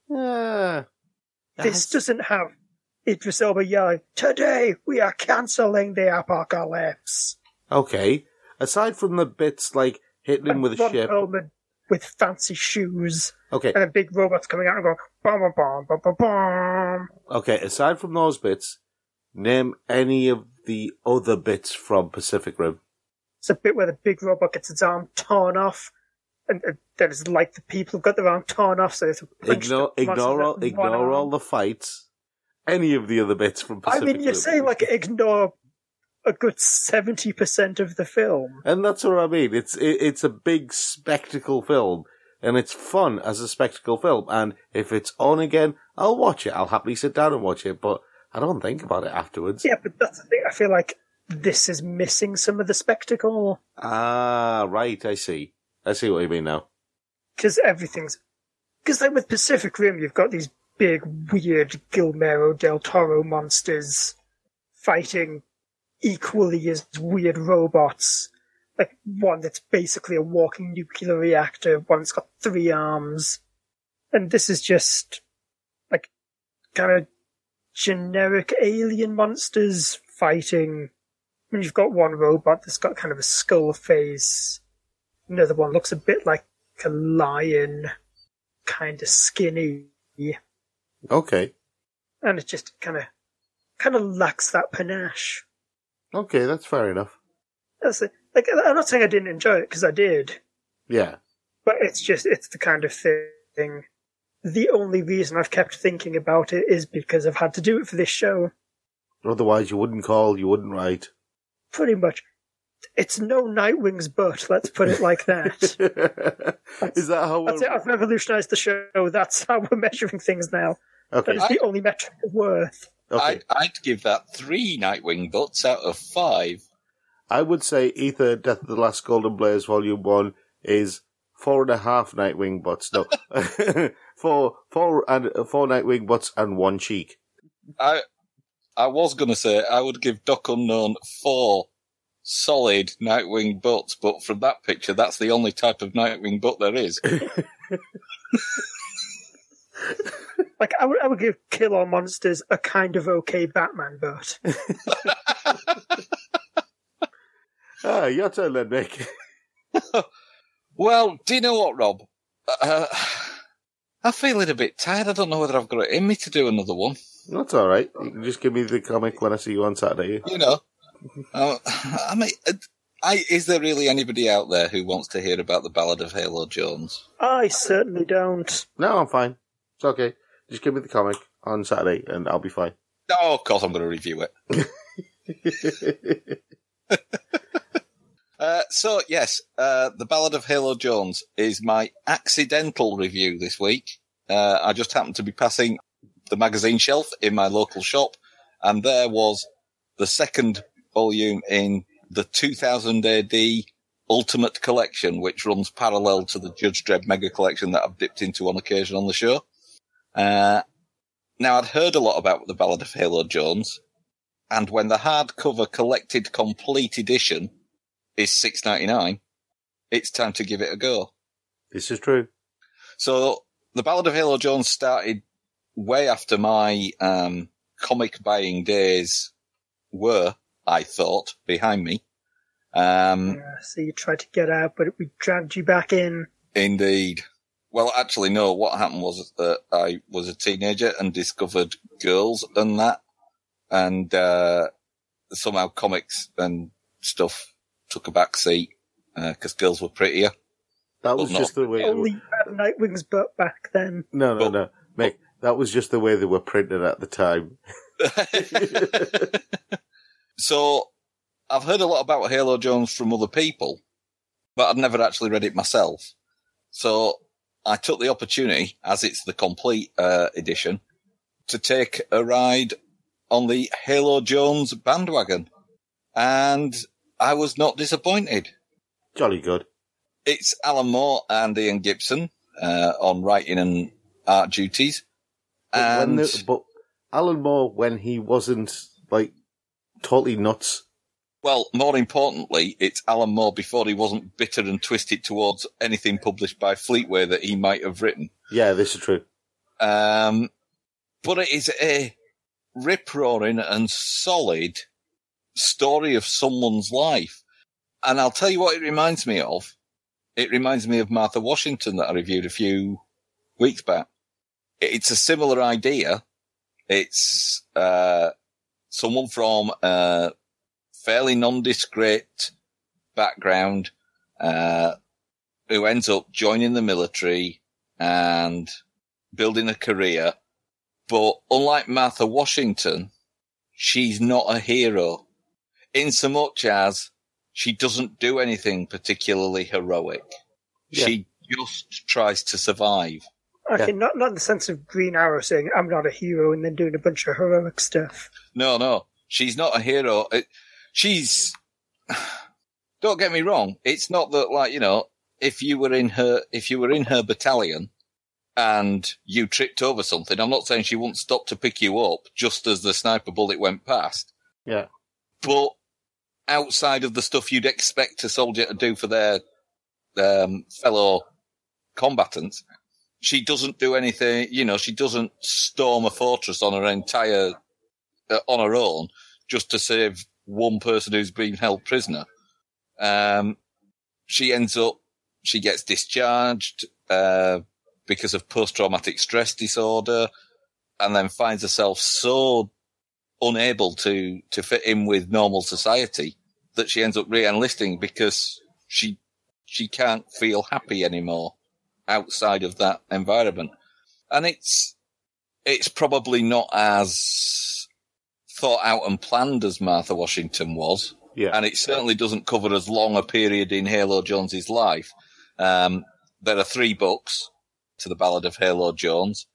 Yeah. This doesn't have Idris Elba yelling, "Today we are cancelling the apocalypse." Okay. Aside from the bits like hitting him And with a Ron ship... Perlman with fancy shoes. Okay. And then big robots coming out and going, bum bum bum bum bum bum. Okay, aside from those bits, name any of the other bits from Pacific Rim. It's a bit where the big robot gets its arm torn off, and, and then it's like the people have got their arm torn off, so it's a bunch Ignore, of monsters ignore, all, with one ignore all arm. the fights. Any of the other bits from I Pacific mean, you're Rim. saying like ignore a good seventy percent of the film. And that's what I mean. It's it, it's a big spectacle film, and it's fun as a spectacle film. And if it's on again, I'll watch it. I'll happily sit down and watch it, but I don't think about it afterwards. Yeah, but that's the thing. I feel like this is missing some of the spectacle. Ah, right. I see. I see what you mean now. Because everything's... Because like with Pacific Rim, you've got these big, weird Guillermo del Toro monsters fighting equally as weird robots. Like one that's basically a walking nuclear reactor, one that's got three arms. And this is just like kind of generic alien monsters fighting. I mean, you've got one robot that's got kind of a skull face. Another one looks a bit like a lion, kind of skinny. Okay. And it just kind of kind of lacks that panache. Okay, that's fair enough. That's it. Like, I'm not saying I didn't enjoy it, because I did. Yeah. But it's just, it's the kind of thing. The only reason I've kept thinking about it is because I've had to do it for this show. Otherwise, you wouldn't call, you wouldn't write. Pretty much. It's no Nightwing's butt, let's put it like that. Is that how That's we're... it, I've revolutionized the show. That's how we're measuring things now. Okay. That is the only metric of worth. Okay. I'd, I'd give that three Nightwing butts out of five. I would say Ether, Death of the Last Golden Blaze, Volume one is four and a half Nightwing butts. No. four, four, and, four Nightwing butts and one cheek. I I was going to say I would give Doc Unknown four solid Nightwing butts, but from that picture, that's the only type of Nightwing butt there is. Like, I would, I would give Kill All Monsters a kind of okay Batman butt. Ah, your turn then, Nick. Well, do you know what, Rob? Uh, I'm feeling a bit tired. I don't know whether I've got it in me to do another one. That's all right. You can just give me the comic when I see you on Saturday. You know, uh, I mean, I, is there really anybody out there who wants to hear about the Ballad of Halo Jones? I certainly don't. No, I'm fine. It's okay. Just give me the comic on Saturday and I'll be fine. Oh, of course I'm going to review it. uh, so, yes, uh, the Ballad of Halo Jones is my accidental review this week. Uh, I just happened to be passing the magazine shelf in my local shop, and there was the second volume in the two thousand A D Ultimate Collection, which runs parallel to the Judge Dredd Mega Collection that I've dipped into on occasion on the show. Uh, now, I'd heard a lot about the Ballad of Halo Jones, and when the hardcover collected complete edition is six ninety-nine, it's time to give it a go. This is true. So, the Ballad of Halo Jones started way after my um, comic buying days were, I thought, behind me. Um, yeah, so you tried to get out, but we dragged you back in. Indeed. Well, actually, no. What happened was that I was a teenager and discovered girls and that, and uh, somehow comics and stuff took a back seat because uh, girls were prettier. That was but just not, the way. Only Nightwing's butt back then. No, no, but, no, mate. That was just the way they were printed at the time. So, I've heard a lot about Halo Jones from other people, but I've never actually read it myself. So, I took the opportunity, as it's the complete uh, edition, to take a ride on the Halo Jones bandwagon. And I was not disappointed. Jolly good. It's Alan Moore and Ian Gibson uh, on writing and art duties. But, And when the, but Alan Moore, when he wasn't, like, totally nuts. Well, more importantly, it's Alan Moore before he wasn't bitter and twisted towards anything published by Fleetway that he might have written. Yeah, this is true. Um, but it is a rip-roaring and solid story of someone's life. And I'll tell you what it reminds me of. It reminds me of Martha Washington that I reviewed a few weeks back. It's a similar idea. It's uh, someone from uh fairly nondescript background, uh, who ends up joining the military and building a career. But unlike Martha Washington, she's not a hero in so much as she doesn't do anything particularly heroic. Yeah. She just tries to survive. Okay, Yeah. not not in the sense of Green Arrow saying, I'm not a hero, and then doing a bunch of heroic stuff. No, no, she's not a hero. It, She's, don't get me wrong. It's not that, like, you know, if you were in her, if you were in her battalion and you tripped over something, I'm not saying she wouldn't stop to pick you up just as the sniper bullet went past. Yeah. But outside of the stuff you'd expect a soldier to do for their um, fellow combatants, she doesn't do anything, you know, she doesn't storm a fortress on her entire, uh, on her own just to save one person who's been held prisoner. Um, she ends up, she gets discharged, uh, because of post-traumatic stress disorder, and then finds herself so unable to, to fit in with normal society that she ends up re-enlisting because she, she can't feel happy anymore outside of that environment. And it's, it's probably not as thought out and planned as Martha Washington was. Yeah. And it certainly doesn't cover as long a period in Halo Jones's life. Um, there are three books to the Ballad of Halo Jones,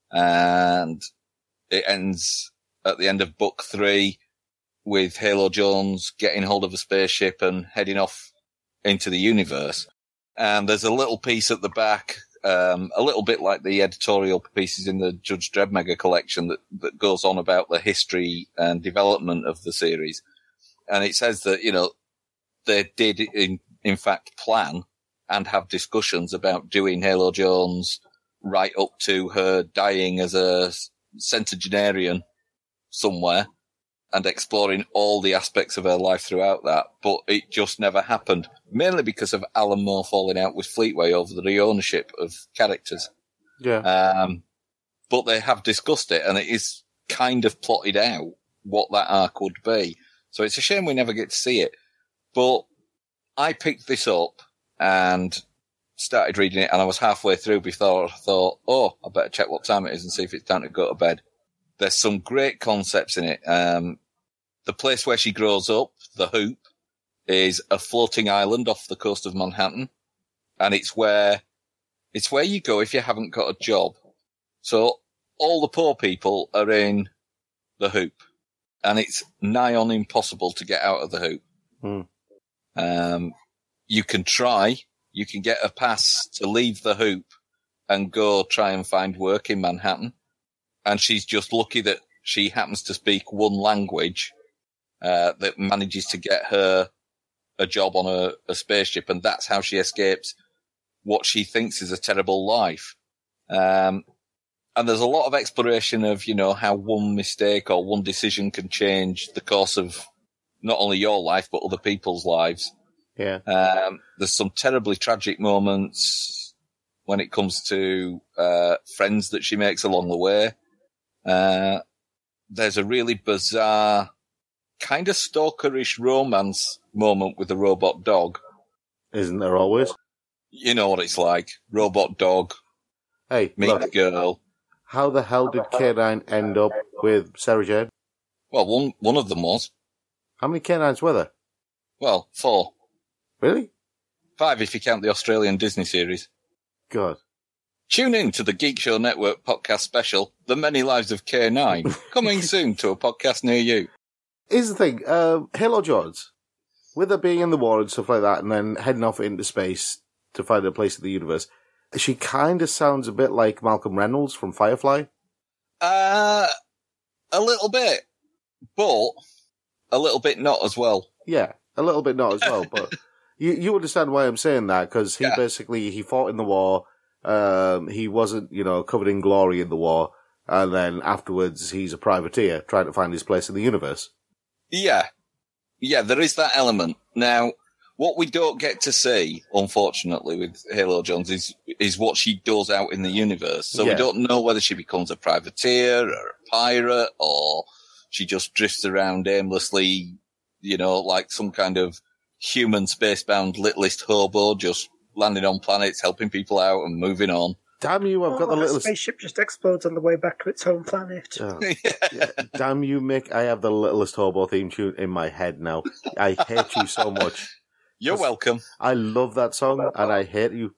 and it ends at the end of book three with Halo Jones getting hold of a spaceship and heading off into the universe. And there's a little piece at the back, um, a little bit like the editorial pieces in the Judge Dredd Mega collection that, that goes on about the history and development of the series. And it says that, you know, they did in, in fact plan and have discussions about doing Halo Jones right up to her dying as a centenarian somewhere and exploring all the aspects of her life throughout that. But it just never happened, mainly because of Alan Moore falling out with Fleetway over the ownership of characters. Yeah. Um, but they have discussed it, and it is kind of plotted out what that arc would be. So it's a shame we never get to see it. But I picked this up and started reading it, and I was halfway through before I thought, oh, I better check what time it is and see if it's time to go to bed. There's some great concepts in it. Um, the place where she grows up, the Hoop, is a floating island off the coast of Manhattan. And it's where, it's where you go if you haven't got a job. So all the poor people are in the Hoop. And it's nigh on impossible to get out of the Hoop. Hmm. Um, you can try, you can get a pass to leave the hoop and go try and find work in Manhattan. And she's just lucky that she happens to speak one language, uh, that manages to get her a job on a, a spaceship. And that's how she escapes what she thinks is a terrible life. Um, and there's a lot of exploration of, you know, how one mistake or one decision can change the course of not only your life, but other people's lives. Yeah. Um, there's some terribly tragic moments when it comes to, uh, friends that she makes along the way. Uh, there's a really bizarre, kind of stalkerish romance moment with the robot dog. Isn't there always? You know what it's like. Robot dog, Hey, meet look, the girl. how the hell did K nine end up with Sarah Jane? Well, one, one of them was. How many K nines were there? Well, four. Really? Five if you count the Australian Disney series. God. Tune in to the Geek Show Network podcast special, The Many Lives of K nine, coming soon to a podcast near you. Here's the thing, uh, Halo Jones, with her being in the war and stuff like that, and then heading off into space to find a place in the universe, she kind of sounds a bit like Malcolm Reynolds from Firefly. Uh, a little bit, but a little bit not as well. Yeah, a little bit not as well, but you you understand why I'm saying that, because he Yeah. basically, he fought in the war, um, he wasn't, you know, covered in glory in the war, and then afterwards he's a privateer trying to find his place in the universe. Yeah. Yeah, there is that element. Now, what we don't get to see, unfortunately, with Halo Jones is, is what she does out in the universe. So Yeah. we don't know whether she becomes a privateer or a pirate or she just drifts around aimlessly, you know, like some kind of human spacebound littlest hobo, just landing on planets, helping people out and moving on. Damn you, I've got the Oh, littlest... spaceship just explodes on the way back to its home planet. Oh, yeah. Damn you, Mick, I have the littlest hobo theme tune in my head now. I hate you so much. You're welcome. I love that song, and I hate you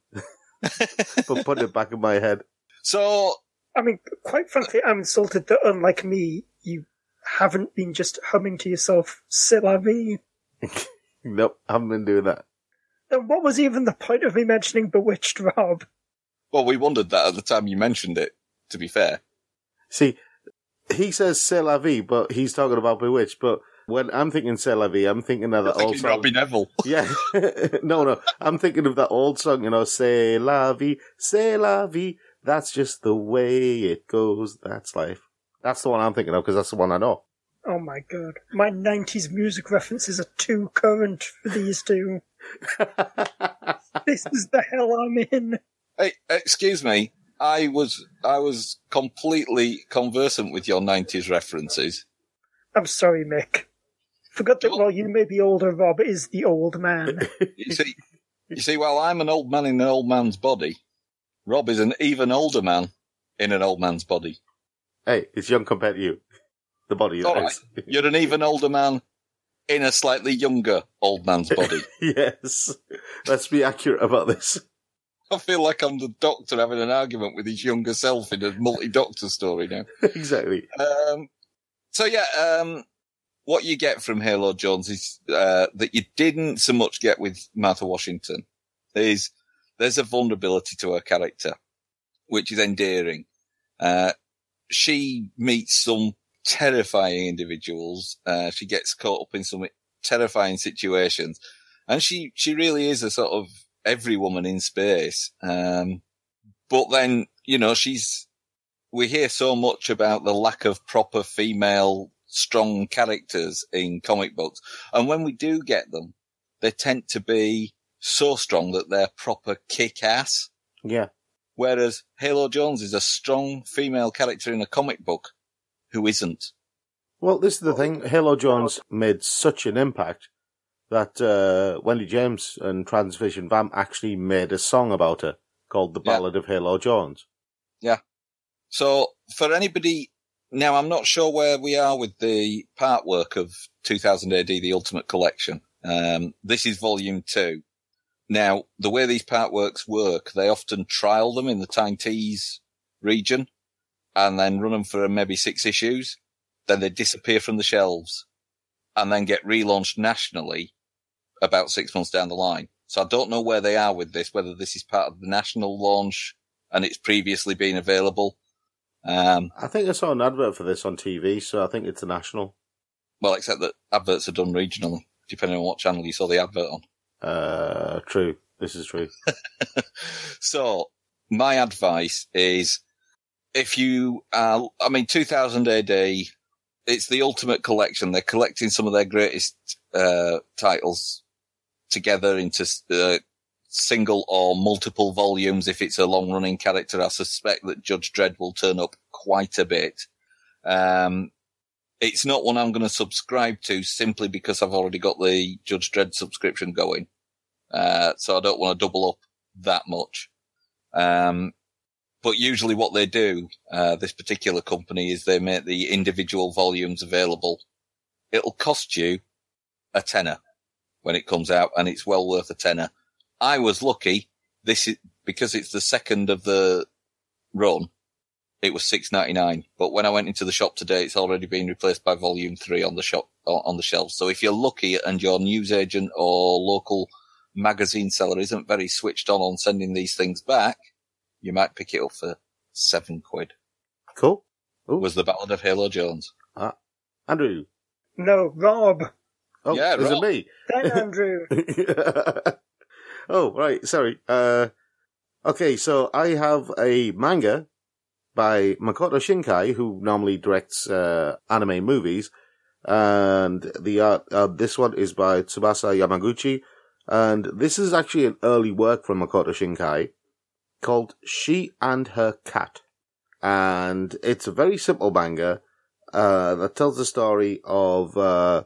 for putting it back in my head. So, I mean, quite frankly, I'm insulted that, unlike me, you haven't been just humming to yourself, C'est la vie. Nope, I haven't been doing that. Then what was even the point of me mentioning Bewitched, Rob? well, we wondered that at the time you mentioned it, to be fair. See, he says C'est la vie, but he's talking about Bewitched, but when I'm thinking C'est la vie, I'm thinking of that I old think song. Robbie Neville. Yeah. no, no. I'm thinking of that old song, you know, C'est la vie, C'est la vie. That's just the way it goes. That's life. That's the one I'm thinking of, because that's the one I know. Oh my god. My nineties music references are too current for these two. This is the hell I'm in. Hey, excuse me. I was I was completely conversant with your nineties references. I'm sorry, Mick. Forgot that while you may be older, Rob is the old man. You see, you see, while I'm an old man in an old man's body, Rob is an even older man in an old man's body. Hey, it's young compared to you. The body All is. right, you're an even older man in a slightly younger old man's body. Yes. Let's be accurate about this. I feel like I'm the doctor having an argument with his younger self in a multi-doctor story now. Exactly. Um, so yeah, um, what you get from Halo Jones is uh, that you didn't so much get with Martha Washington. Is there's a vulnerability to her character, which is endearing. Uh, she meets some terrifying individuals. Uh, she gets caught up in some terrifying situations, and she she really is a sort of every woman in space. Um, but then, you know, she's, we hear so much about the lack of proper female strong characters in comic books. And when we do get them, they tend to be so strong that they're proper kick-ass. Yeah. Whereas Halo Jones is a strong female character in a comic book who isn't. Well, this is the thing. Halo Jones made such an impact that uh, Wendy James and Transvision Vamp actually made a song about her called The Yeah. Ballad of Halo Jones. Yeah. So for anybody, now I'm not sure where we are with the part work of two thousand A D, the Ultimate Collection. Um, this is volume two. Now, the way these part works work, they often trial them in the Tyne Tees region and then run them for maybe six issues. Then they disappear from the shelves and then get relaunched nationally about six months down the line. So I don't know where they are with this, whether this is part of the national launch and it's previously been available. Um, I think I saw an advert for this on T V, so I think it's a national. Well, except that adverts are done regionally, depending on what channel you saw the advert on. Uh, true. This is true. So, my advice is, if you are, I mean, two thousand A D, it's the ultimate collection. They're collecting some of their greatest uh, titles together into uh, single or multiple volumes. If it's a long-running character, I suspect that Judge Dredd will turn up quite a bit. Um, it's not one I'm going to subscribe to simply because I've already got the Judge Dredd subscription going. Uh, so I don't want to double up that much. Um, but usually what they do, uh, this particular company, is they make the individual volumes available. It'll cost you a tenner when it comes out, and it's well worth a tenner. I was lucky. This is because it's the second of the run. It was six ninety-nine, but when I went into the shop today, it's already been replaced by volume three on the shop, on the shelves. So if you're lucky and your newsagent or local magazine seller isn't very switched on on sending these things back, you might pick it up for seven quid. Cool. Ooh. Was the Ballad of Halo Jones. Ah. Andrew. No, Rob. Oh, yeah, is Rob. it me? Then Andrew. Oh, right. Sorry. Uh, okay. So I have a manga by Makoto Shinkai, who normally directs, uh, anime movies. And the art, uh, this one is by Tsubasa Yamaguchi. And this is actually an early work from Makoto Shinkai called She and Her Cat. And it's a very simple manga, uh, that tells the story of, uh,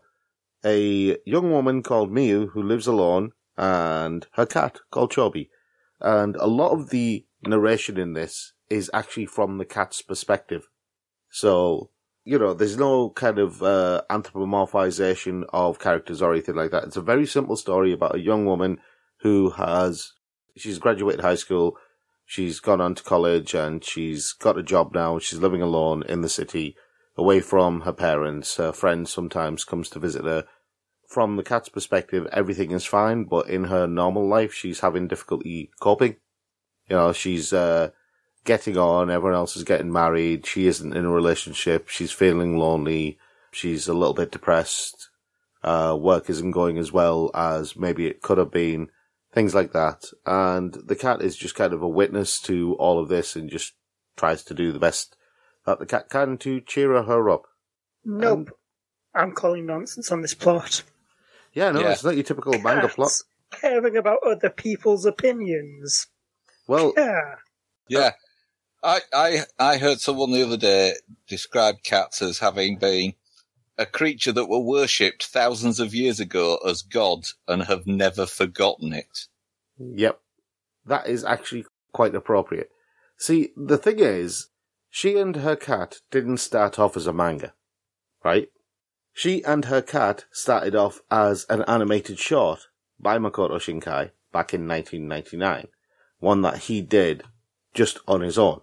a young woman called Miyu who lives alone and her cat called Chobi. And a lot of the narration in this is actually from the cat's perspective. So, you know, there's no kind of uh, anthropomorphization of characters or anything like that. It's a very simple story about a young woman who has, she's graduated high school, she's gone on to college, and she's got a job now. She's living alone in the city, away from her parents. Her friend sometimes comes to visit her. From the cat's perspective, everything is fine, but in her normal life, she's having difficulty coping. You know, she's uh, getting on, everyone else is getting married, she isn't in a relationship, she's feeling lonely, she's a little bit depressed, uh, work isn't going as well as maybe it could have been, things like that. And the cat is just kind of a witness to all of this and just tries to do the best that the cat can to cheer her up. Nope. And, I'm calling nonsense on this plot. yeah, no, Yeah. it's not your typical manga plot. Cats caring about other people's opinions. Well, Yeah. Yeah. I, I, I heard someone the other day describe cats as having been a creature that were worshipped thousands of years ago as God and have never forgotten it. yep. That is actually quite appropriate. See, the thing is, She and Her Cat didn't start off as a manga, right? She and Her Cat started off as an animated short by Makoto Shinkai back in nineteen ninety-nine. One that he did just on his own.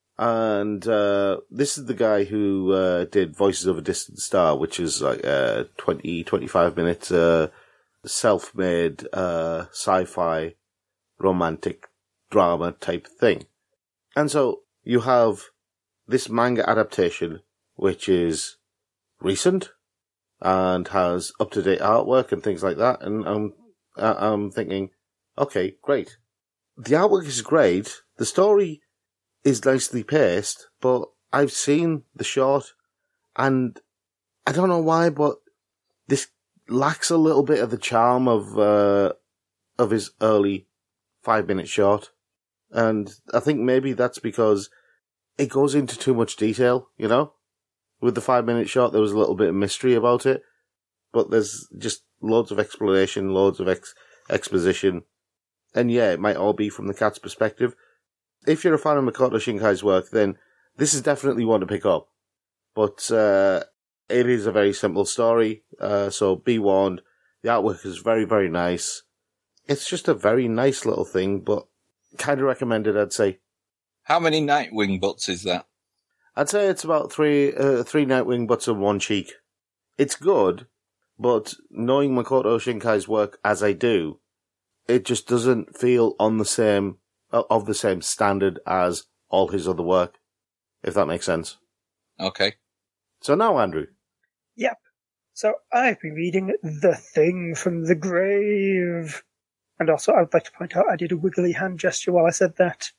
And uh, this is the guy who uh, did Voices of a Distant Star, which is like a twenty, twenty-five minute uh, self-made uh, sci-fi romantic drama type thing. And so you have this manga adaptation, which is recent and has up-to-date artwork and things like that. And I'm, I'm thinking, okay, great. The artwork is great. The story is nicely paced, but I've seen the short and I don't know why, but this lacks a little bit of the charm of, uh, of his early five minute short. And I think maybe that's because it goes into too much detail, you know? With the five minute short, there was a little bit of mystery about it, but there's just loads of explanation, loads of ex- exposition. And yeah, it might all be from the cat's perspective. If you're a fan of Makoto Shinkai's work, then this is definitely one to pick up. But uh, it is a very simple story, uh, so be warned. The artwork is very, very nice. It's just a very nice little thing, but kind of recommended, I'd say. How many Nightwing butts is that? I'd say it's about three uh, three Nightwing butts and one cheek. It's good, but knowing Makoto Shinkai's work as I do, it just doesn't feel on the same, of the same standard as all his other work, if that makes sense. Okay. So now, Andrew. Yep. So I've been reading The Thing from the Grave. And also, I'd like to point out I did a wiggly hand gesture while I said that.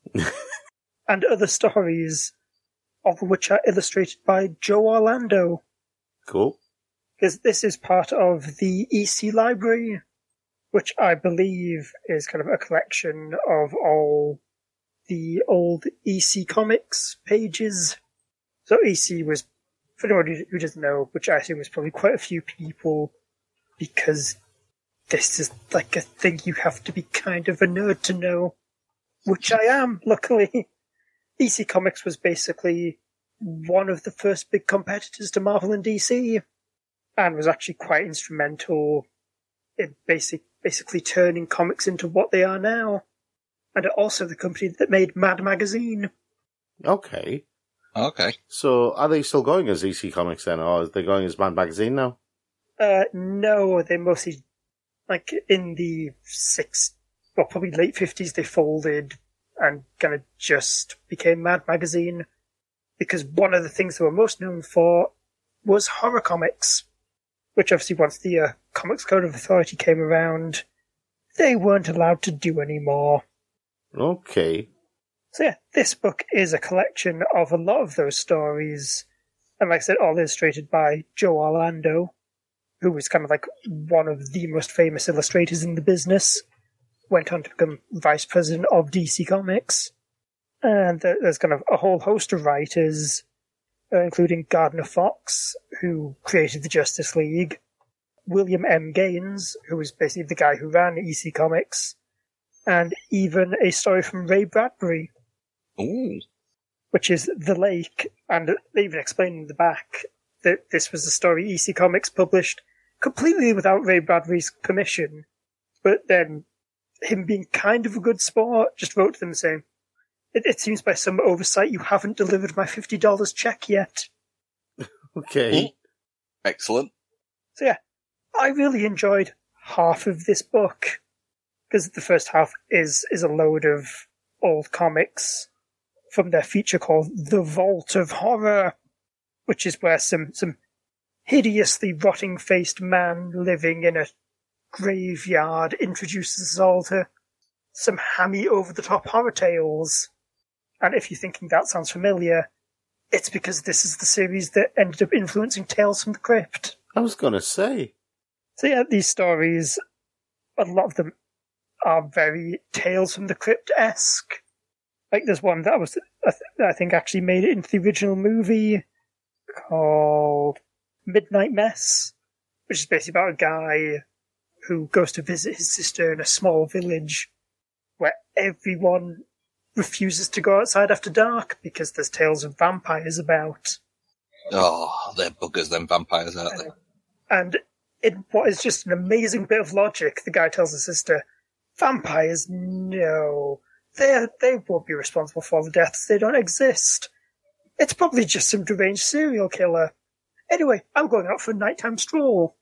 And other stories, all of which are illustrated by Joe Orlando. Cool. Because this is part of the E C Library, which I believe is kind of a collection of all the old E C Comics pages. So E C was, for anyone who doesn't know, which I assume is probably quite a few people, because this is like a thing you have to be kind of a nerd to know, which I am, luckily. E C Comics was basically one of the first big competitors to Marvel and D C, and was actually quite instrumental in basic, basically turning comics into what they are now. And also the company that made Mad Magazine. Okay. Okay. So are they still going as E C Comics then, or are they going as Mad Magazine now? Uh, no, they mostly, like, in the six, well, probably late fifties, they folded and kind of just became Mad Magazine, because one of the things they were most known for was horror comics, which obviously once the uh, Comics Code of Authority came around, they weren't allowed to do anymore. Okay. So yeah, this book is a collection of a lot of those stories, and like I said, all illustrated by Joe Orlando, who was kind of like one of the most famous illustrators in the business, went on to become vice president of D C Comics. And there's kind of a whole host of writers, uh, including Gardner Fox, who created the Justice League, William M. Gaines, who was basically the guy who ran E C Comics, and even a story from Ray Bradbury, Ooh. which is The Lake, and they even explain in the back that this was a story E C Comics published completely without Ray Bradbury's permission, but then him being kind of a good sport, just wrote to them saying, it, it seems by some oversight you haven't delivered my fifty dollars check yet. Okay. Ooh. Excellent. So yeah, I really enjoyed half of this book, because the first half is, is a load of old comics from their feature called The Vault of Horror, which is where some, some hideously rotting-faced man living in a graveyard introduces us all to some hammy over-the-top horror tales. And if you're thinking that sounds familiar, it's because this is the series that ended up influencing Tales from the Crypt. I was going to say. So yeah, these stories, a lot of them are very Tales from the Crypt-esque. Like there's one that was, I, th- I think actually made it into the original movie called Midnight Mess, which is basically about a guy who goes to visit his sister in a small village where everyone refuses to go outside after dark because there's tales of vampires about. Oh, they're buggers, them vampires, aren't they? And in what is just an amazing bit of logic, the guy tells his sister, vampires, no. They they won't be responsible for all the deaths. They don't exist. It's probably just some deranged serial killer. Anyway, I'm going out for a nighttime stroll.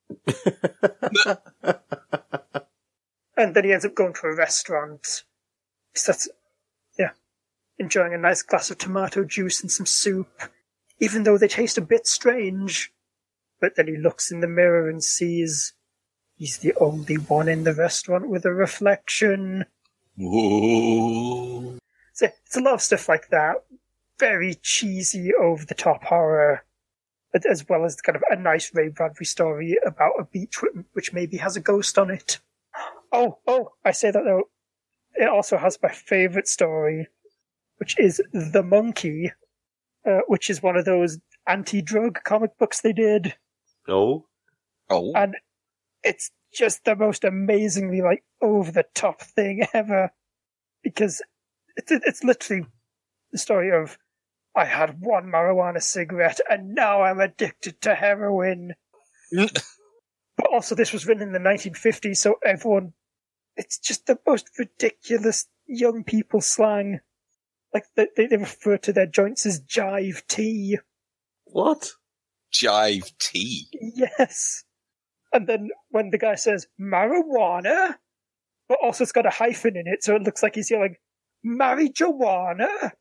And then he ends up going to a restaurant. He starts, yeah, enjoying a nice glass of tomato juice and some soup, even though they taste a bit strange. But then he looks in the mirror and sees he's the only one in the restaurant with a reflection. Whoa. So it's a lot of stuff like that. Very cheesy, over-the-top horror, as well as kind of a nice Ray Bradbury story about a beach which maybe has a ghost on it. Oh, oh, I say that though. It also has my favourite story, which is The Monkey, uh, which is one of those anti-drug comic books they did. Oh? Oh. And it's just the most amazingly, like, over-the-top thing ever. Because it's, it's literally the story of, I had one marijuana cigarette and now I'm addicted to heroin. But also this was written in the nineteen fifties, so everyone, it's just the most ridiculous young people slang. Like, they, they refer to their joints as jive tea. What? Jive tea. Yes. And then when the guy says, marijuana? but also it's got a hyphen in it, so it looks like he's yelling, marijuana?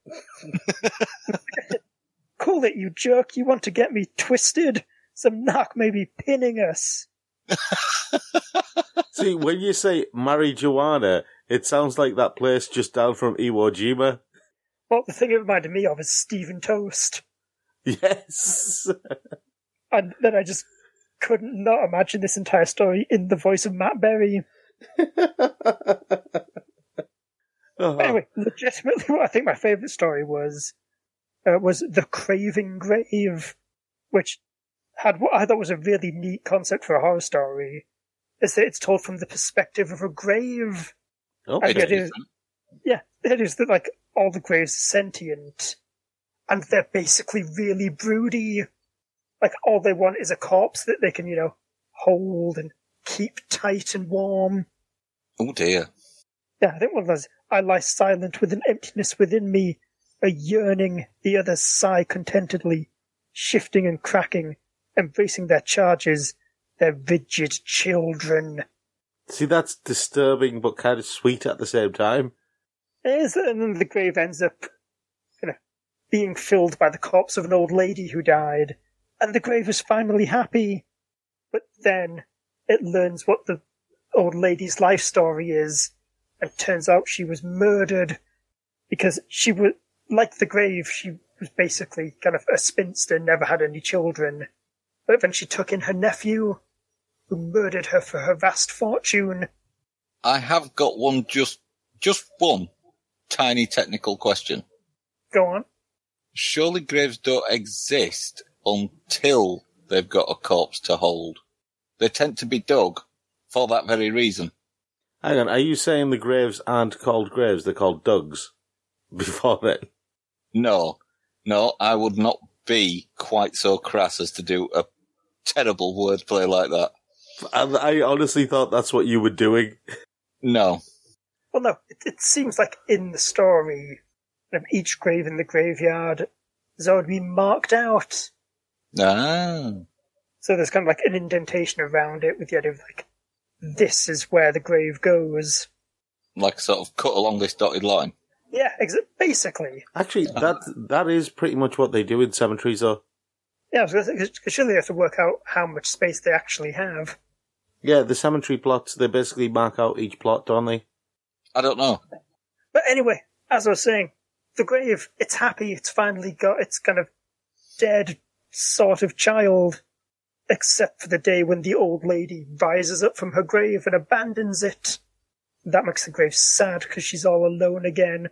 Cool it, you jerk. You want to get me twisted? Some knock may be pinning us. See, when you say marijuana, it sounds like that place just down from Iwo Jima. Well, the thing it reminded me of is Stephen Toast. Yes. And then I just couldn't not imagine this entire story in the voice of Matt Berry. Uh-huh. Anyway, legitimately, what I think my favourite story was uh, was The Craving Grave, which had what I thought was a really neat concept for a horror story, is that it's told from the perspective of a grave. Oh, And it's the idea is- different. Yeah, it is that, like, all the graves are sentient, and they're basically really broody. Like, all they want is a corpse that they can, you know, hold and keep tight and warm. Oh dear. Yeah, I think one of those, I lie silent with an emptiness within me, a yearning, the others sigh contentedly, shifting and cracking, embracing their charges, their rigid children. See, that's disturbing but kind of sweet at the same time. Is and then the grave ends up, you know, being filled by the corpse of an old lady who died, and the grave is finally happy. But then it learns what the old lady's life story is, and turns out she was murdered because she was, like the grave, she was basically kind of a spinster, never had any children. But then she took in her nephew, who murdered her for her vast fortune. I have got one, just, just one tiny technical question. Go on. Surely graves don't exist until they've got a corpse to hold. They tend to be dug for that very reason. Hang on, are you saying the graves aren't called graves, they're called dugs? Before then? No, no, I would not be quite so crass as to do a terrible wordplay like that. And I honestly thought that's what you were doing. No. Well, no, it, it seems like in the story, of each grave in the graveyard has already been marked out. Ah. So there's kind of like an indentation around it with the idea of like, this is where the grave goes. Like sort of cut along this dotted line. Yeah, ex- basically. Actually, that that is pretty much what they do in cemeteries, though. Yeah, because surely they have to work out how much space they actually have. Yeah, the cemetery plots, they basically mark out each plot, don't they? I don't know. But anyway, as I was saying, the grave, it's happy, it's finally got its kind of dead sort of child, except for the day when the old lady rises up from her grave and abandons it. That makes the grave sad because she's all alone again,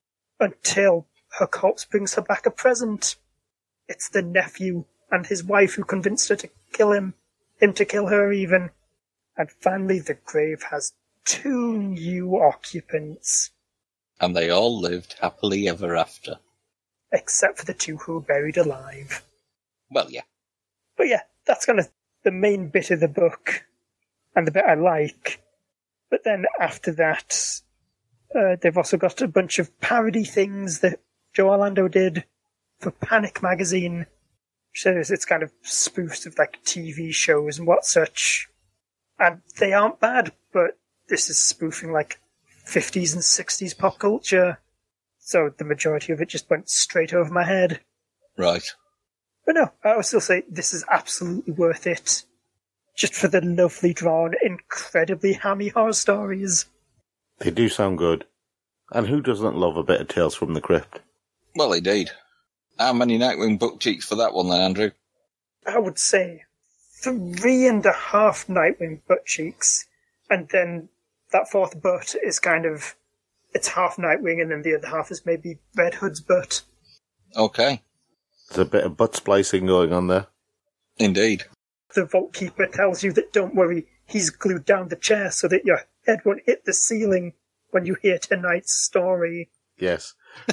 until her corpse brings her back a present. It's the nephew and his wife who convinced her to kill him, him to kill her even. And finally the grave has two new occupants. And they all lived happily ever after. Except for the two who were buried alive. Well, yeah. But yeah, that's kind of the main bit of the book, and the bit I like. But then after that, uh, they've also got a bunch of parody things that Joe Orlando did for Panic magazine. So it's kind of spoofs of like T V shows and what such. And they aren't bad, but this is spoofing like fifties and sixties pop culture. So the majority of it just went straight over my head. Right. But no, I would still say this is absolutely worth it. Just for the lovely drawn, incredibly hammy horror stories. They do sound good. And who doesn't love a bit of Tales from the Crypt? Well, indeed. How many Nightwing book cheeks for that one then, Andrew? I would say three and a half Nightwing butt cheeks, and then that fourth butt is kind of, it's half Nightwing and then the other half is maybe Red Hood's butt. Okay. There's a bit of butt splicing going on there. Indeed. The Vault Keeper tells you that don't worry, he's glued down the chair so that your head won't hit the ceiling when you hear tonight's story. Yes.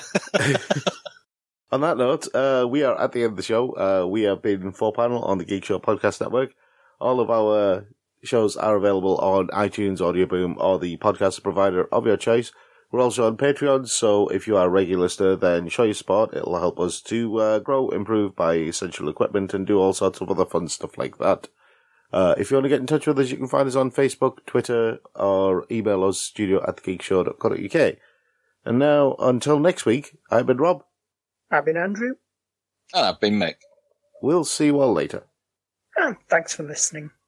On that note, uh, we are at the end of the show. Uh, we have been Four Panel on the Geek Show Podcast Network. All of our shows are available on iTunes, Audio Boom, or the podcast provider of your choice. We're also on Patreon, so if you are a regular listener, then show your support. It'll help us to uh, grow, improve, buy essential equipment, and do all sorts of other fun stuff like that. Uh, if you want to get in touch with us, you can find us on Facebook, Twitter, or email us, studio at the geek show dot co dot uk. And now, until next week, I've been Rob. I've been Andrew. And I've been Mick. We'll see you all later. And thanks for listening.